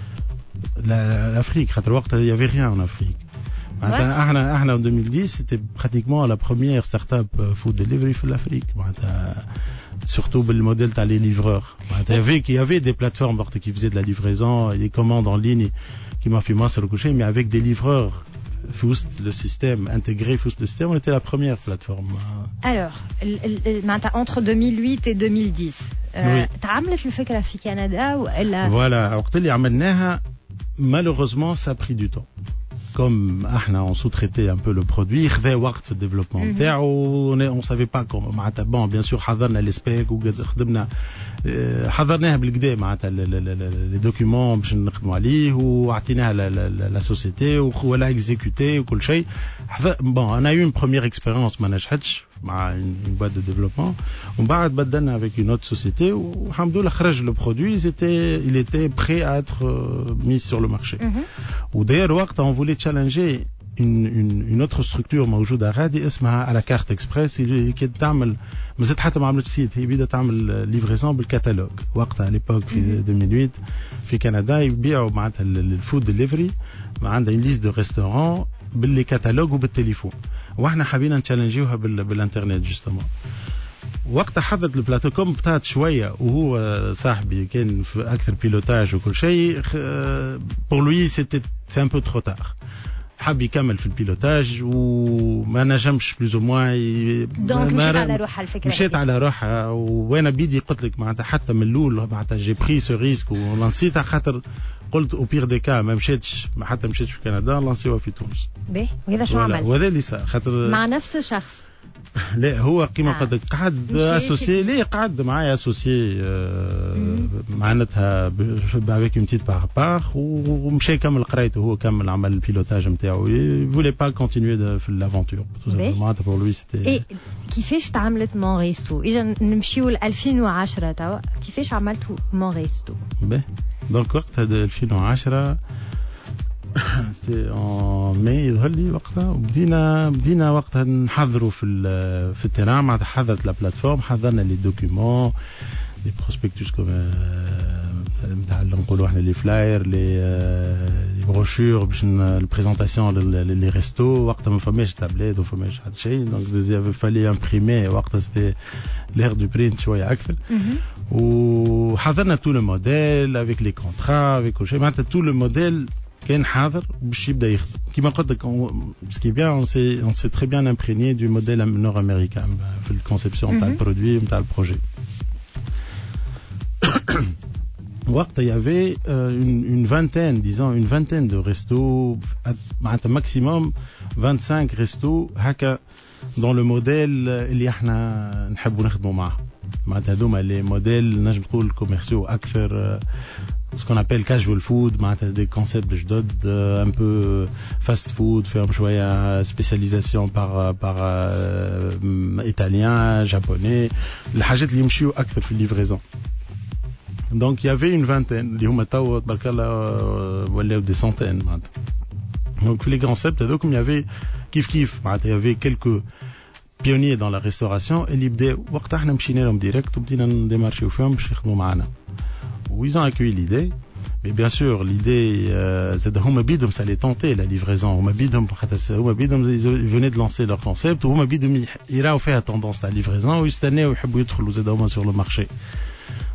l'Afrique خاطر وقتها il y avait rien en Afrique احنا احنا en deux mille dix c'était pratiquement la première start-up food delivery في l'Afrique معناتها surtout بالموديل تاع les livreurs معناتها il y avait il y avait des plateformes وقت qui faisaient de la livraison et des commandes en ligne كيما في مصر وكل شيء mais avec des livreurs في وسط le système intégré في وسط le système on était la première plateforme. Alors معناتها entre deux mille huit et deux mille dix تعاملت الفكرة في كندا ولا voilà وقت اللي عملناها malheureusement ça a pris du temps. Comme احنا on sous-traitait un peu le produit خذا وقت في الديفلوبمون نتاعو on savait pas comment معناتها bon bien sûr حضرنا لي سبيك وخدمنا حضرناها بالكدا معناتها لي دوكيومون باش نخدموا عليه وعطيناها لا سوسيتي ولا اكزيكوتي وكل شيء bon on a eu une première expérience ما نجحتش مع une boîte de développement ومن بعد بدلنا avec une autre société والحمد لله خرج le produit il était il était prêt à être mis sur le marché وداير وقت on voulait challenger une une une autre structure موجوده غادي اسمها على كارت اكسبريس اللي كي تعمل مازالت حتى ما عملتش سيت هي بدات تعمل ليفريزون بالكتالوج وقتها ليبوك في ألفين وثمانية في كندا يبيعوا معناتها الفود ديليفري عندها une liste de restaurants باللي كتالوج وبالتليفون واحنا حابين نتشالنجيوها بالانترنت جوستومون وقت حضرت البلاتو كوم بتاعت شويه وهو صاحبي كان في اكثر بيلوتاج وكل شيء pour lui c'était c'est un peu trop tard حاب يكمل في البيلوتاج وما نجمش بلوز او موان دونك مشيت على روحها الفكره مشيت على روحها وانا بيدي قلت لك معناتها حتى من الاول معناتها جي بري سو ريسك ولانسيتها خاطر قلت او بير دي كا ما مشيتش حتى مشيتش في كندا لانسيوها في تونس باهي وهذا شو عمل وهذا اللي صار خاطر مع نفس الشخص لا هو كيما آه. قد قعد اسوسي ليه قعد معايا اسوسي معناتها avec une petite part part ومشى كمل قرايته هو كمل عمل البيلوتاج نتاعو il voulait pas continuer في l'aventure معناتها pour lui c'était اي كيفاش تعاملت مون ريستو اجا نمشيو ل ألفين وعشرة توا كيفاش عملتوا مون ريستو باهي دونك وقت هذا ألفين وعشرة سي ان ماي يظهر لي وقتها وبدينا بدينا وقتها نحضروا في في التيران معناتها حضرت لا بلاتفورم حضرنا لي دوكيومون لي بروسبكتوس كوم نتاع نقولوا احنا لي فلاير لي لي بروشور باش البريزونطاسيون لي ريستو وقتها ما فماش تابليت وما فماش حتى شيء دونك ديزي فالي امبريمي وقتها سيتي لير دو برينت شويه اكثر وحضرنا تو لو موديل افيك لي كونترا افيك كل شيء معناتها تو لو موديل كان حاضر باش يبدا يخدم كيما قلت لك سكي بيان اون سي اون سي تري بيان امبريني دو موديل نور امريكان في الكونسيبسيون تاع البرودوي نتاع البروجي وقت il y avait euh, une, une vingtaine disons une vingtaine de restos معناتها maximum vingt-cinq restos هكا dans le modèle اللي احنا نحبوا نخدموا معاه معناتها هذوما لي موديل نجم تقول كوميرسيو اكثر ce qu'on appelle casual food معناتها des concepts جدد un peu fast food فيهم شويه spécialisation par par euh, italien japonais الحاجات اللي يمشيو اكثر في الليفريزون donc il y avait une vingtaine اللي هما تو تبارك الله ولاو des centaines معناتها donc في les concepts هذوك il y avait كيف كيف معناتها il y avait quelques pionniers dans la restauration اللي بدا وقت احنا مشينا لهم ديريكت وبدينا نديمارشيو فيهم باش يخدموا معنا où ils ont accueilli l'idée mais bien sûr l'idée c'est هما بيدهم ça les tentait la livraison هما بيدهم خاطر هما بيدهم ils venaient de lancer leur concept وهما بيدهم يراو فيها tendance تاع livraison ويستناو يحبوا يدخلوا زاد هما sur le marché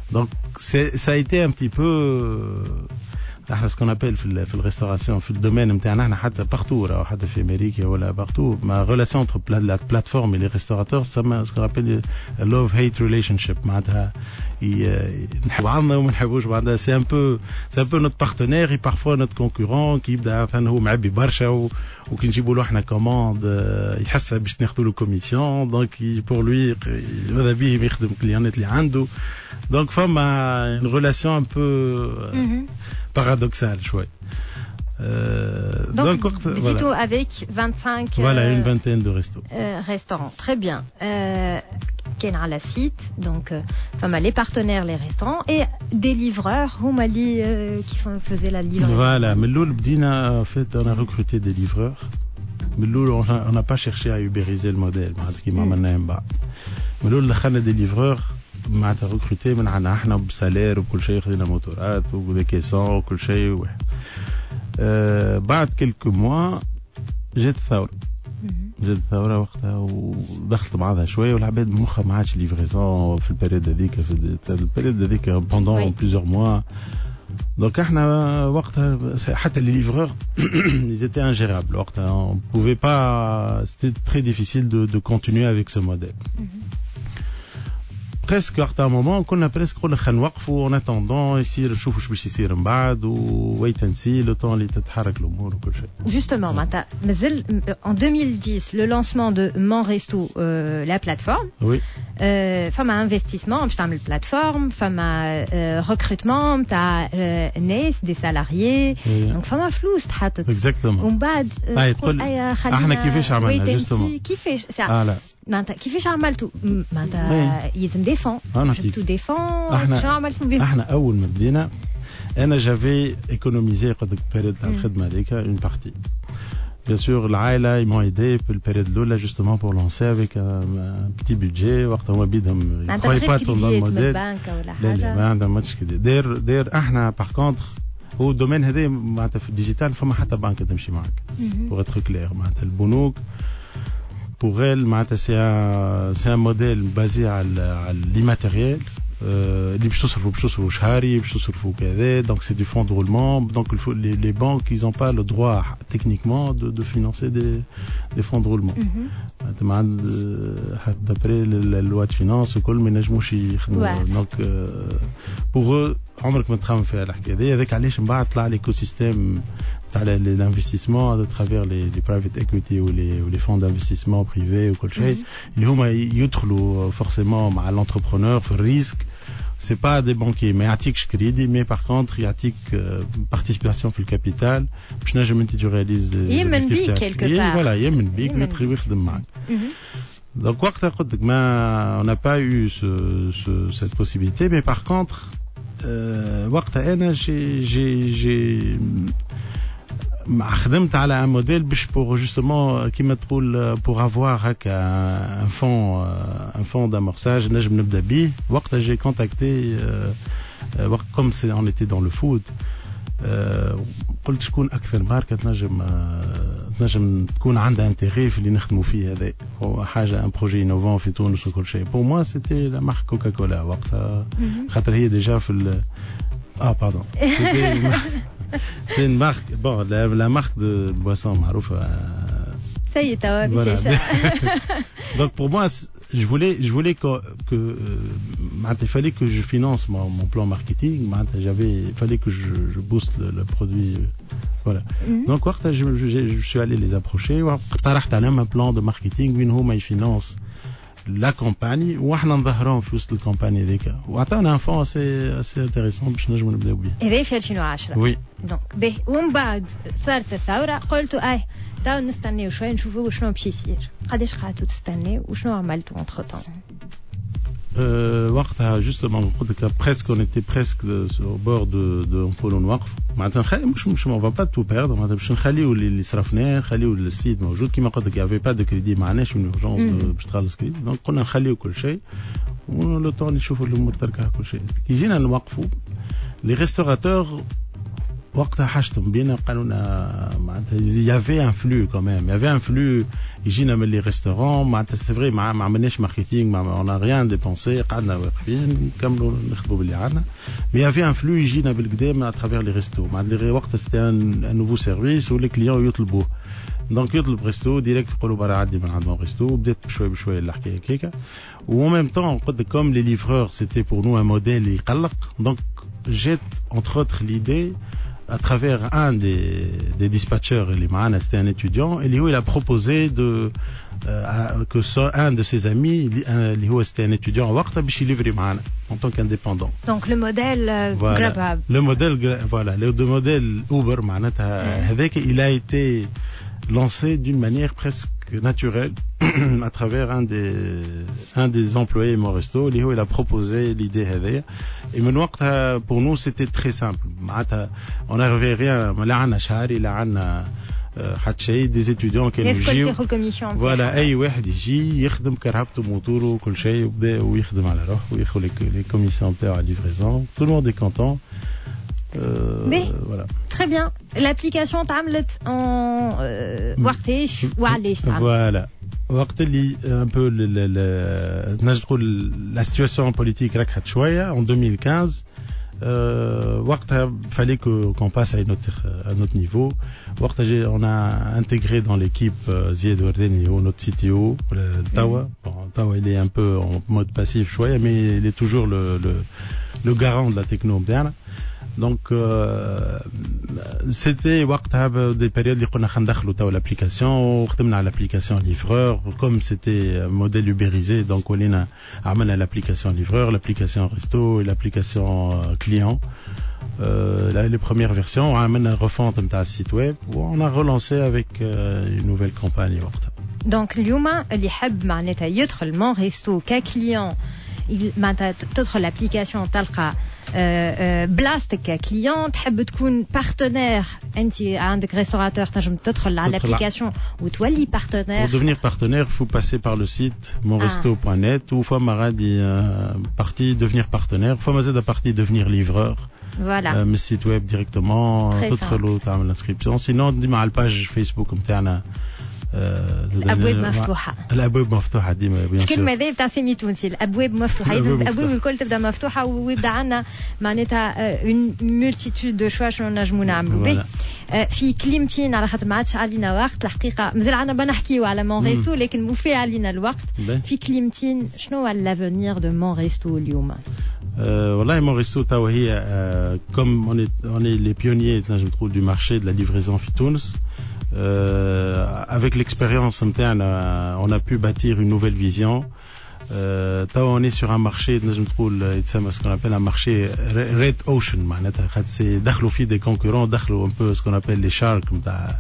Donc c'est, ça a été un petit peu احنا ce qu'on appelle في في الريستوراسيون في الدومين نتاعنا احنا حتى بارتو راهو حتى في امريكا ولا بارتو ما ريلاسيون entre la plateforme et les restaurateurs ça ce qu'on appelle love hate relationship معناتها نحب بعضنا وما نحبوش بعضنا c'est un peu c'est un peu notre partenaire et parfois notre concurrent qui يبدا مثلا هو معبي برشا وكي نجيبوا له احنا كوموند يحس باش ناخذوا له كوميسيون دونك pour lui ماذا بيه يخدم كليانات اللي عنده donc فما une relation un peu paradoxal, chouette. Euh, donc, donc vous êtes voilà. avec vingt-cinq voilà euh, une vingtaine de restos euh, restaurants très bien كاين على site donc فما les partenaires les restaurants et des livreurs هما اللي qui faisaient la livraison voilà من الاول بدينا en fait on a recruté des livreurs من الاول on n'a pas cherché à ubériser le modèle معناتها كيما عملناه من بعد من الاول دخلنا des livreurs معناتها ريكروتي من عنا احنا بسالير وكل شيء خدينا موتورات وديكيسون وكل شيء واحد أه بعد كلك موا جات الثوره جات الثوره وقتها ودخلت بعضها شويه والعباد مخها ما عادش ليفريزون في البريود هذيك في البريود هذيك بوندون بليزيور موا دونك احنا وقتها حتى لي ليفرور ils étaient ingérables وقتها on pouvait pas c'était très difficile de de continuer avec ce modèle presque à un moment كنا presque قلنا خلينا نوقفوا en attendant يصير نشوفوا شو باش يصير من بعد و wait and see le temps اللي تتحرك الامور وكل شيء. Justement, معناتها مازال en deux mille dix le lancement de Mon Resto euh, la plateforme. Oui. Euh, فما investissement باش تعمل plateforme, فما euh, recrutement تاع euh, ناس des salariés. Oui. Donc فما فلوس تحطت. Exactement. ومن بعد تقول احنا كيفاش عملنا justement. كيفاش ساعة. معناتها كيفاش عملتوا معناتها يلزم ديفون جبتوا ديفون شنو عملتوا بهم احنا اول ما بدينا انا جافي ايكونوميزي قد البيريود تاع الخدمه هذيك اون بارتي بيان سور العائله يمون ايدي في البيريود الاولى جوستومون بور لونسي افيك ان بتي بودجي وقت هما بيدهم يخوي با طون الموديل لا لا ما عندهم ماتش كده داير داير احنا باغ كونتر هو الدومين هذا معناتها في الديجيتال فما حتى بنك تمشي معك بوغ اتر كلير معناتها البنوك pour elle c'est un c'est un modèle basé على على l'immatériel اللي باش تصرفوا باش تصرفوا شهري باش تصرفوا كذا donc c'est du fonds de roulement donc il faut les les banques ils ont pas le droit techniquement de de financer des des fonds de roulement d'après la loi de finances وكل ما ينجموش يخدموا donc pour eux عمرك ما تخمم فيها الحكايه هذه هذاك علاش من بعد طلع l'écosystème تاع l'investissement à travers les les private equity ou les ou les fonds d'investissement privés وكل شيء اللي هما يدخلوا forcément مع l'entrepreneur في الريسك c'est pas des banquiers mais يعطيكش كريدي mais par contre يعطيك participation في الكابيتال باش نجم انت ترياليز يمن بيك quelque part voilà يمن بيك ويدخل ويخدم معك donc وقتها قلت لك ما on n'a pas eu ce, ce cette possibilité mais par contre وقتها انا جي جي جي خدمت على un modèle باش pour justement كيما تقول pour avoir هكا un fond un fond d'amorçage نجم نبدا بيه وقتها j'ai contacté وقت comme on était dans le food قلت شكون اكثر ماركه تنجم تنجم تكون عندها انتري في اللي نخدموا فيه هذا هو حاجه ان بروجي انوفون في تونس وكل شيء pour moi c'était la marque Coca-Cola وقتها خاطر هي ديجا في ال... اه باردون c'est une marque bon la, la marque de boisson معروفه ça y est t'as voilà. donc pour moi je voulais je voulais que que euh, il fallait que je finance mon, mon plan marketing j'avais il fallait que je, je booste le, le produit voilà mm-hmm. donc وقتها je, je, je suis allé les approcher واقترحت عليهم un plan de marketing وين هما يفينانس la campagne واحنا نظهرهم في وسط الكامباني هذيك وعطانا ان فون سي سي انتريسون باش نجموا نبداو به هذا في ألفين وعشرة وي دونك به ومن بعد صارت الثوره قلتوا اي تاو نستناو شويه نشوفوا شنو باش يصير قداش قعدتوا تستناو وشنو عملتوا انتر طون أه وقتها جوستومون قلت لك بريسك اون ايتي بريسك au bord de de نقولوا نوقف معناتها نخلي مش مش ما فا با تو بيردر معناتها باش نخليو اللي صرفناه نخليو السيد موجود كيما قلت لك يافي با دو كريدي معناش من اورجونس باش تخلص كريدي دونك قلنا نخليو كل شيء ولو طون نشوفوا الامور تركها كل شيء كي جينا نوقفوا لي ريستوراتور وقتها حاجتهم بينا قالوا لنا معناتها يافي ان فلو كمان يافي ان فلو يجينا من لي ريستورون معناتها سي فري ما عملناش ماركتينغ ما اون ريان ديبونسي قعدنا واقفين نكملوا نخدموا باللي عندنا مي يافي ان فلو يجينا بالقدام اترافير لي ريستو معناتها وقتها سيتي ان نوفو سيرفيس ولي كليون يطلبوه دونك يطلب ريستو ديريكت يقولوا برا عدي من عندهم ريستو بدات بشوي بشوي الحكايه كيكا و ميم طون قلت كوم لي ليفرور سيتي بور نو ان موديل يقلق دونك جيت انتر اوتر ليدي à travers un des, des dispatchers, c'était un étudiant, et lui, il a proposé de, euh, que ça, un de ses amis, lui, c'était un étudiant à Waqta, il livrer en tant qu'indépendant. Donc le modèle euh, voilà. Grubhub. Le modèle, voilà, le, le modèle Uber, mm. avec, il a été lancé d'une manière presque naturelle à travers un des, un des employés de mon resto, Léo, il a proposé l'idée. Et maintenant, pour nous, c'était très simple. On n'arrivait rien. Là, on a Chari, là, on a حتى des étudiants qui nous يجيو voilà اي واحد يجي يخدم كرهبته موتوره وكل شيء وبدا ويخدم على روحه وياخذ لي كوميسيون تاعو على ليفريزون tout le monde est content. Euh, Mais, voilà. Très bien. L'application تعملت en وقتاش وعلاش تعملت؟ Voilà. وقت اللي un peu نجم نقول la situation politique ركحت شوية en deux mille quinze. Euh, وقتها fallait que qu'on passe à un autre à un autre niveau. وقتها on a intégré dans l'équipe Zied Wardeni ou notre C T O le Tawa. Bon, Tawa il est un peu en mode passif شوية mais il est toujours le le le garant de la techno moderne. Donc euh, c'était وقتها des périodes اللي قلنا خلينا ندخلوا توا l'application وخدمنا على l'application livreur comme c'était modèle ubérisé donc ولينا عملنا l'application livreur l'application resto et l'application client euh, les premières versions عملنا refonte نتاع السيت ويب on a relancé avec euh, une nouvelle campagne وقتها. Donc اليوم اللي يحب معناتها يدخل مون ريستو ككليون معناتها تدخل l'application تلقى بلاستيك ككليون تحب تكون بارتنير انت عندك ريستوراتور تنجم تدخل على l'application وتولي بارتنير. Pour devenir partenaire, il faut passer par le site mon resto point net ou فما غادي partie devenir partenaire, فما زاد partie devenir livreur. Voilà. من السيت ويب ديريكتومون تدخلوا تعمل انسكريبسيون سينون ديما على الباج فيسبوك نتاعنا الابواب مفتوحه الابواب مفتوحه ديما بيان سور الكلمه هذه تاع سيمي تونسي الابواب مفتوحه لازم الابواب الكل تبدا مفتوحه ويبدا عندنا معناتها اون مولتيتود دو شوا شنو نجموا نعملوا به في كلمتين على خاطر ما عادش علينا وقت الحقيقه مازال عندنا بنحكيو على مون ريستو لكن مو في علينا الوقت في كلمتين شنو هو لافونير دو مون ريستو اليوم؟ والله مون ريستو تاو هي كوم اون اون لي بيونيير نجم نقول du marché de la livraison في تونس. Euh, avec l'expérience interne, on a pu bâtir une nouvelle vision. Euh, on est sur un marché, ce qu'on appelle un marché red ocean. C'est دخلوا فيه des concurrents, دخلوا un peu ce qu'on appelle les sharks,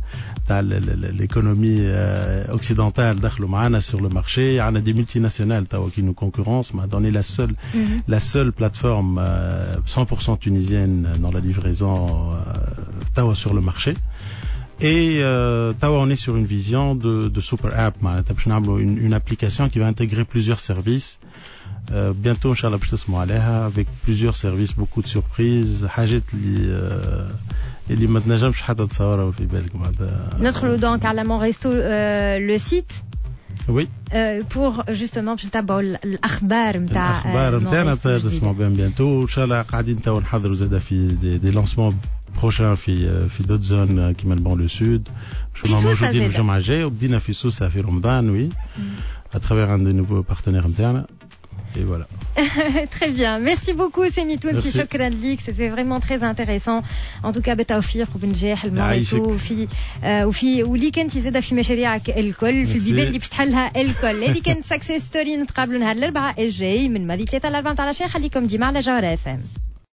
l'économie occidentale, دخلوا معنا sur le marché. On a des multinationales qui nous concurrencent. On est la seule, mm-hmm. la seule plateforme cent pour cent tunisienne dans la livraison euh, sur le marché. Et euh, Tawa, on est sur une vision de, de super app, une, une application qui va intégrer plusieurs services. Euh, bientôt, Inch'Allah, avec plusieurs services, beaucoup de surprises. حاجات اللي اللي ما تنجمش حتى تصورها في بالك معناتها. ندخلوا donc على mon resto le site. Oui. Euh, pour justement باش نتابعوا الاخبار نتاع الاخبار نتاعنا تسمعوا بهم بيانتو ان شاء الله قاعدين تو نحضروا زاده في دي لانسمون بروشان في في دوت زون كيما البون لو سود باش موجودين الجمعه الجايه وبدينا في سوسه في رمضان وي اترافير ان دي نوفو بارتنير نتاعنا. Et voilà. Très bien. Merci beaucoup, Semi Tounsi. Shukran lik. C'était vraiment très intéressant. En tout cas, بتوفيق وبنجاح الموضوع وفي وفي ولي كنت زاده في مشاريعك الكل في البيبان اللي باش تحلها الكل. هذه كانت سكسس ستوري. نتقابلوا نهار الاربعاء الجاي من ماضي ثلاثة ل أربعة عشر. خليكم ديما على جوهرة اف ام.